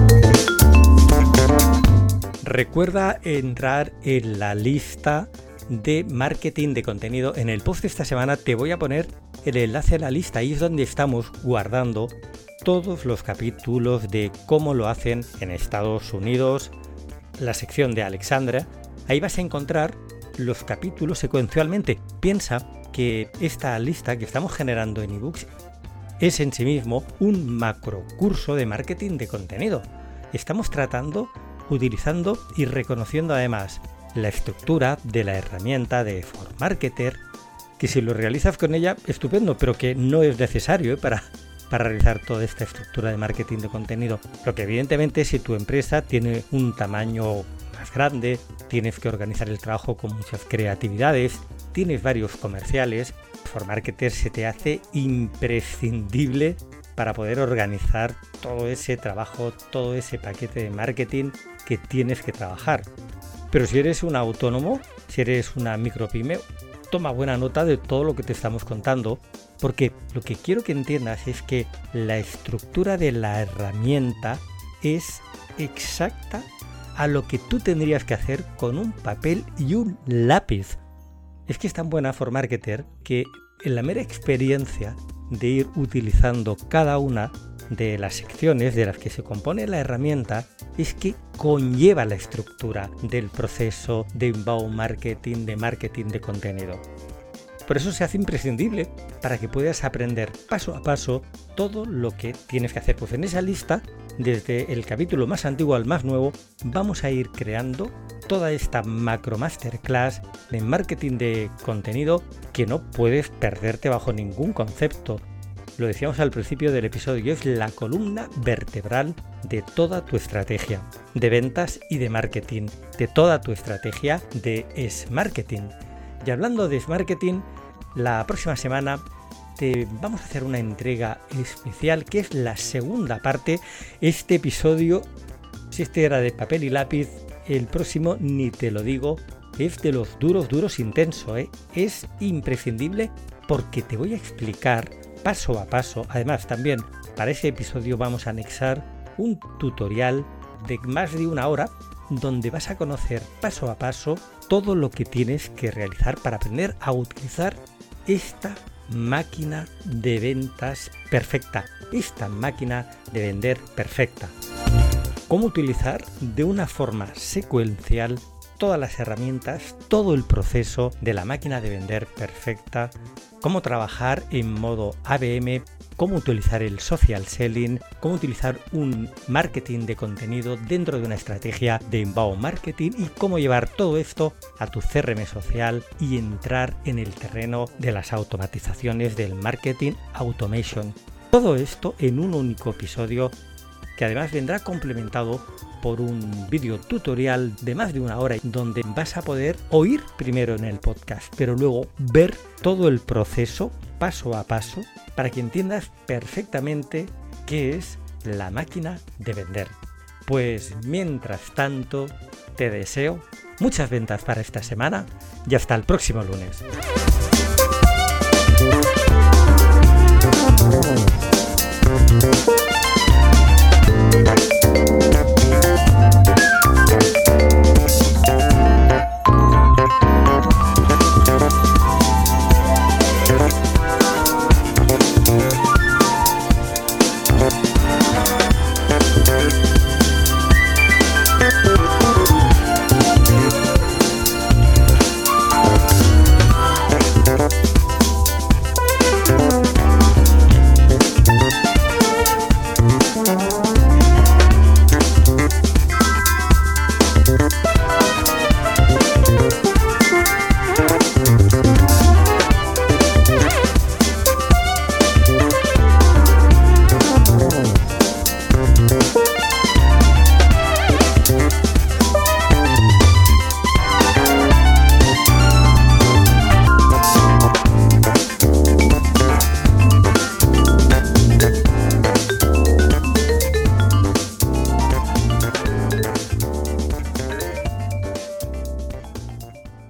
Recuerda entrar en la lista de marketing de contenido. En el post de esta semana te voy a poner el enlace a la lista. Ahí es donde estamos guardando todos los capítulos de cómo lo hacen en Estados Unidos, la sección de Alexandra. Ahí vas a encontrar los capítulos secuencialmente. Piensa que esta lista que estamos generando en ebooks es en sí mismo un macro curso de marketing de contenido. Estamos tratando, utilizando y reconociendo además la estructura de la herramienta de ForMarketer, que si lo realizas con ella, estupendo, pero que no es necesario para realizar toda esta estructura de marketing de contenido. Lo que evidentemente si tu empresa tiene un tamaño más grande, tienes que organizar el trabajo con muchas creatividades, tienes varios comerciales, ForMarketer se te hace imprescindible para poder organizar todo ese trabajo, todo ese paquete de marketing que tienes que trabajar. Pero si eres un autónomo, si eres una micropyme, toma buena nota de todo lo que te estamos contando, porque lo que quiero que entiendas es que la estructura de la herramienta es exacta a lo que tú tendrías que hacer con un papel y un lápiz. Es que es tan buena ForMarketer que en la mera experiencia de ir utilizando cada una de las secciones de las que se compone la herramienta es que conlleva la estructura del proceso de inbound marketing, de marketing de contenido. Por eso se hace imprescindible para que puedas aprender paso a paso todo lo que tienes que hacer. Pues en esa lista, desde el capítulo más antiguo al más nuevo, vamos a ir creando toda esta macro masterclass de marketing de contenido que no puedes perderte bajo ningún concepto. Lo decíamos al principio del episodio, es la columna vertebral de toda tu estrategia de ventas y de marketing, de toda tu estrategia de S-Marketing. Y hablando de S-Marketing, la próxima semana te vamos a hacer una entrega especial que es la segunda parte. Este episodio, si este era de papel y lápiz, el próximo ni te lo digo, es de los duros intenso, ¿eh? Es imprescindible porque te voy a explicar paso a paso. Además, también para ese episodio vamos a anexar un tutorial de más de 1 hora donde vas a conocer paso a paso todo lo que tienes que realizar para aprender a utilizar esta máquina de ventas perfecta, esta máquina de vender perfecta. Cómo utilizar de una forma secuencial todas las herramientas, todo el proceso de la máquina de vender perfecta, cómo trabajar en modo ABM cómo utilizar el social selling, cómo utilizar un marketing de contenido dentro de una estrategia de inbound marketing y cómo llevar todo esto a tu CRM social y entrar en el terreno de las automatizaciones del marketing automation. Todo esto en un único episodio que además vendrá complementado por un vídeo tutorial de más de 1 hora donde vas a poder oír primero en el podcast, pero luego ver todo el proceso paso a paso para que entiendas perfectamente qué es la máquina de vender. Pues mientras tanto, te deseo muchas ventas para esta semana y hasta el próximo lunes.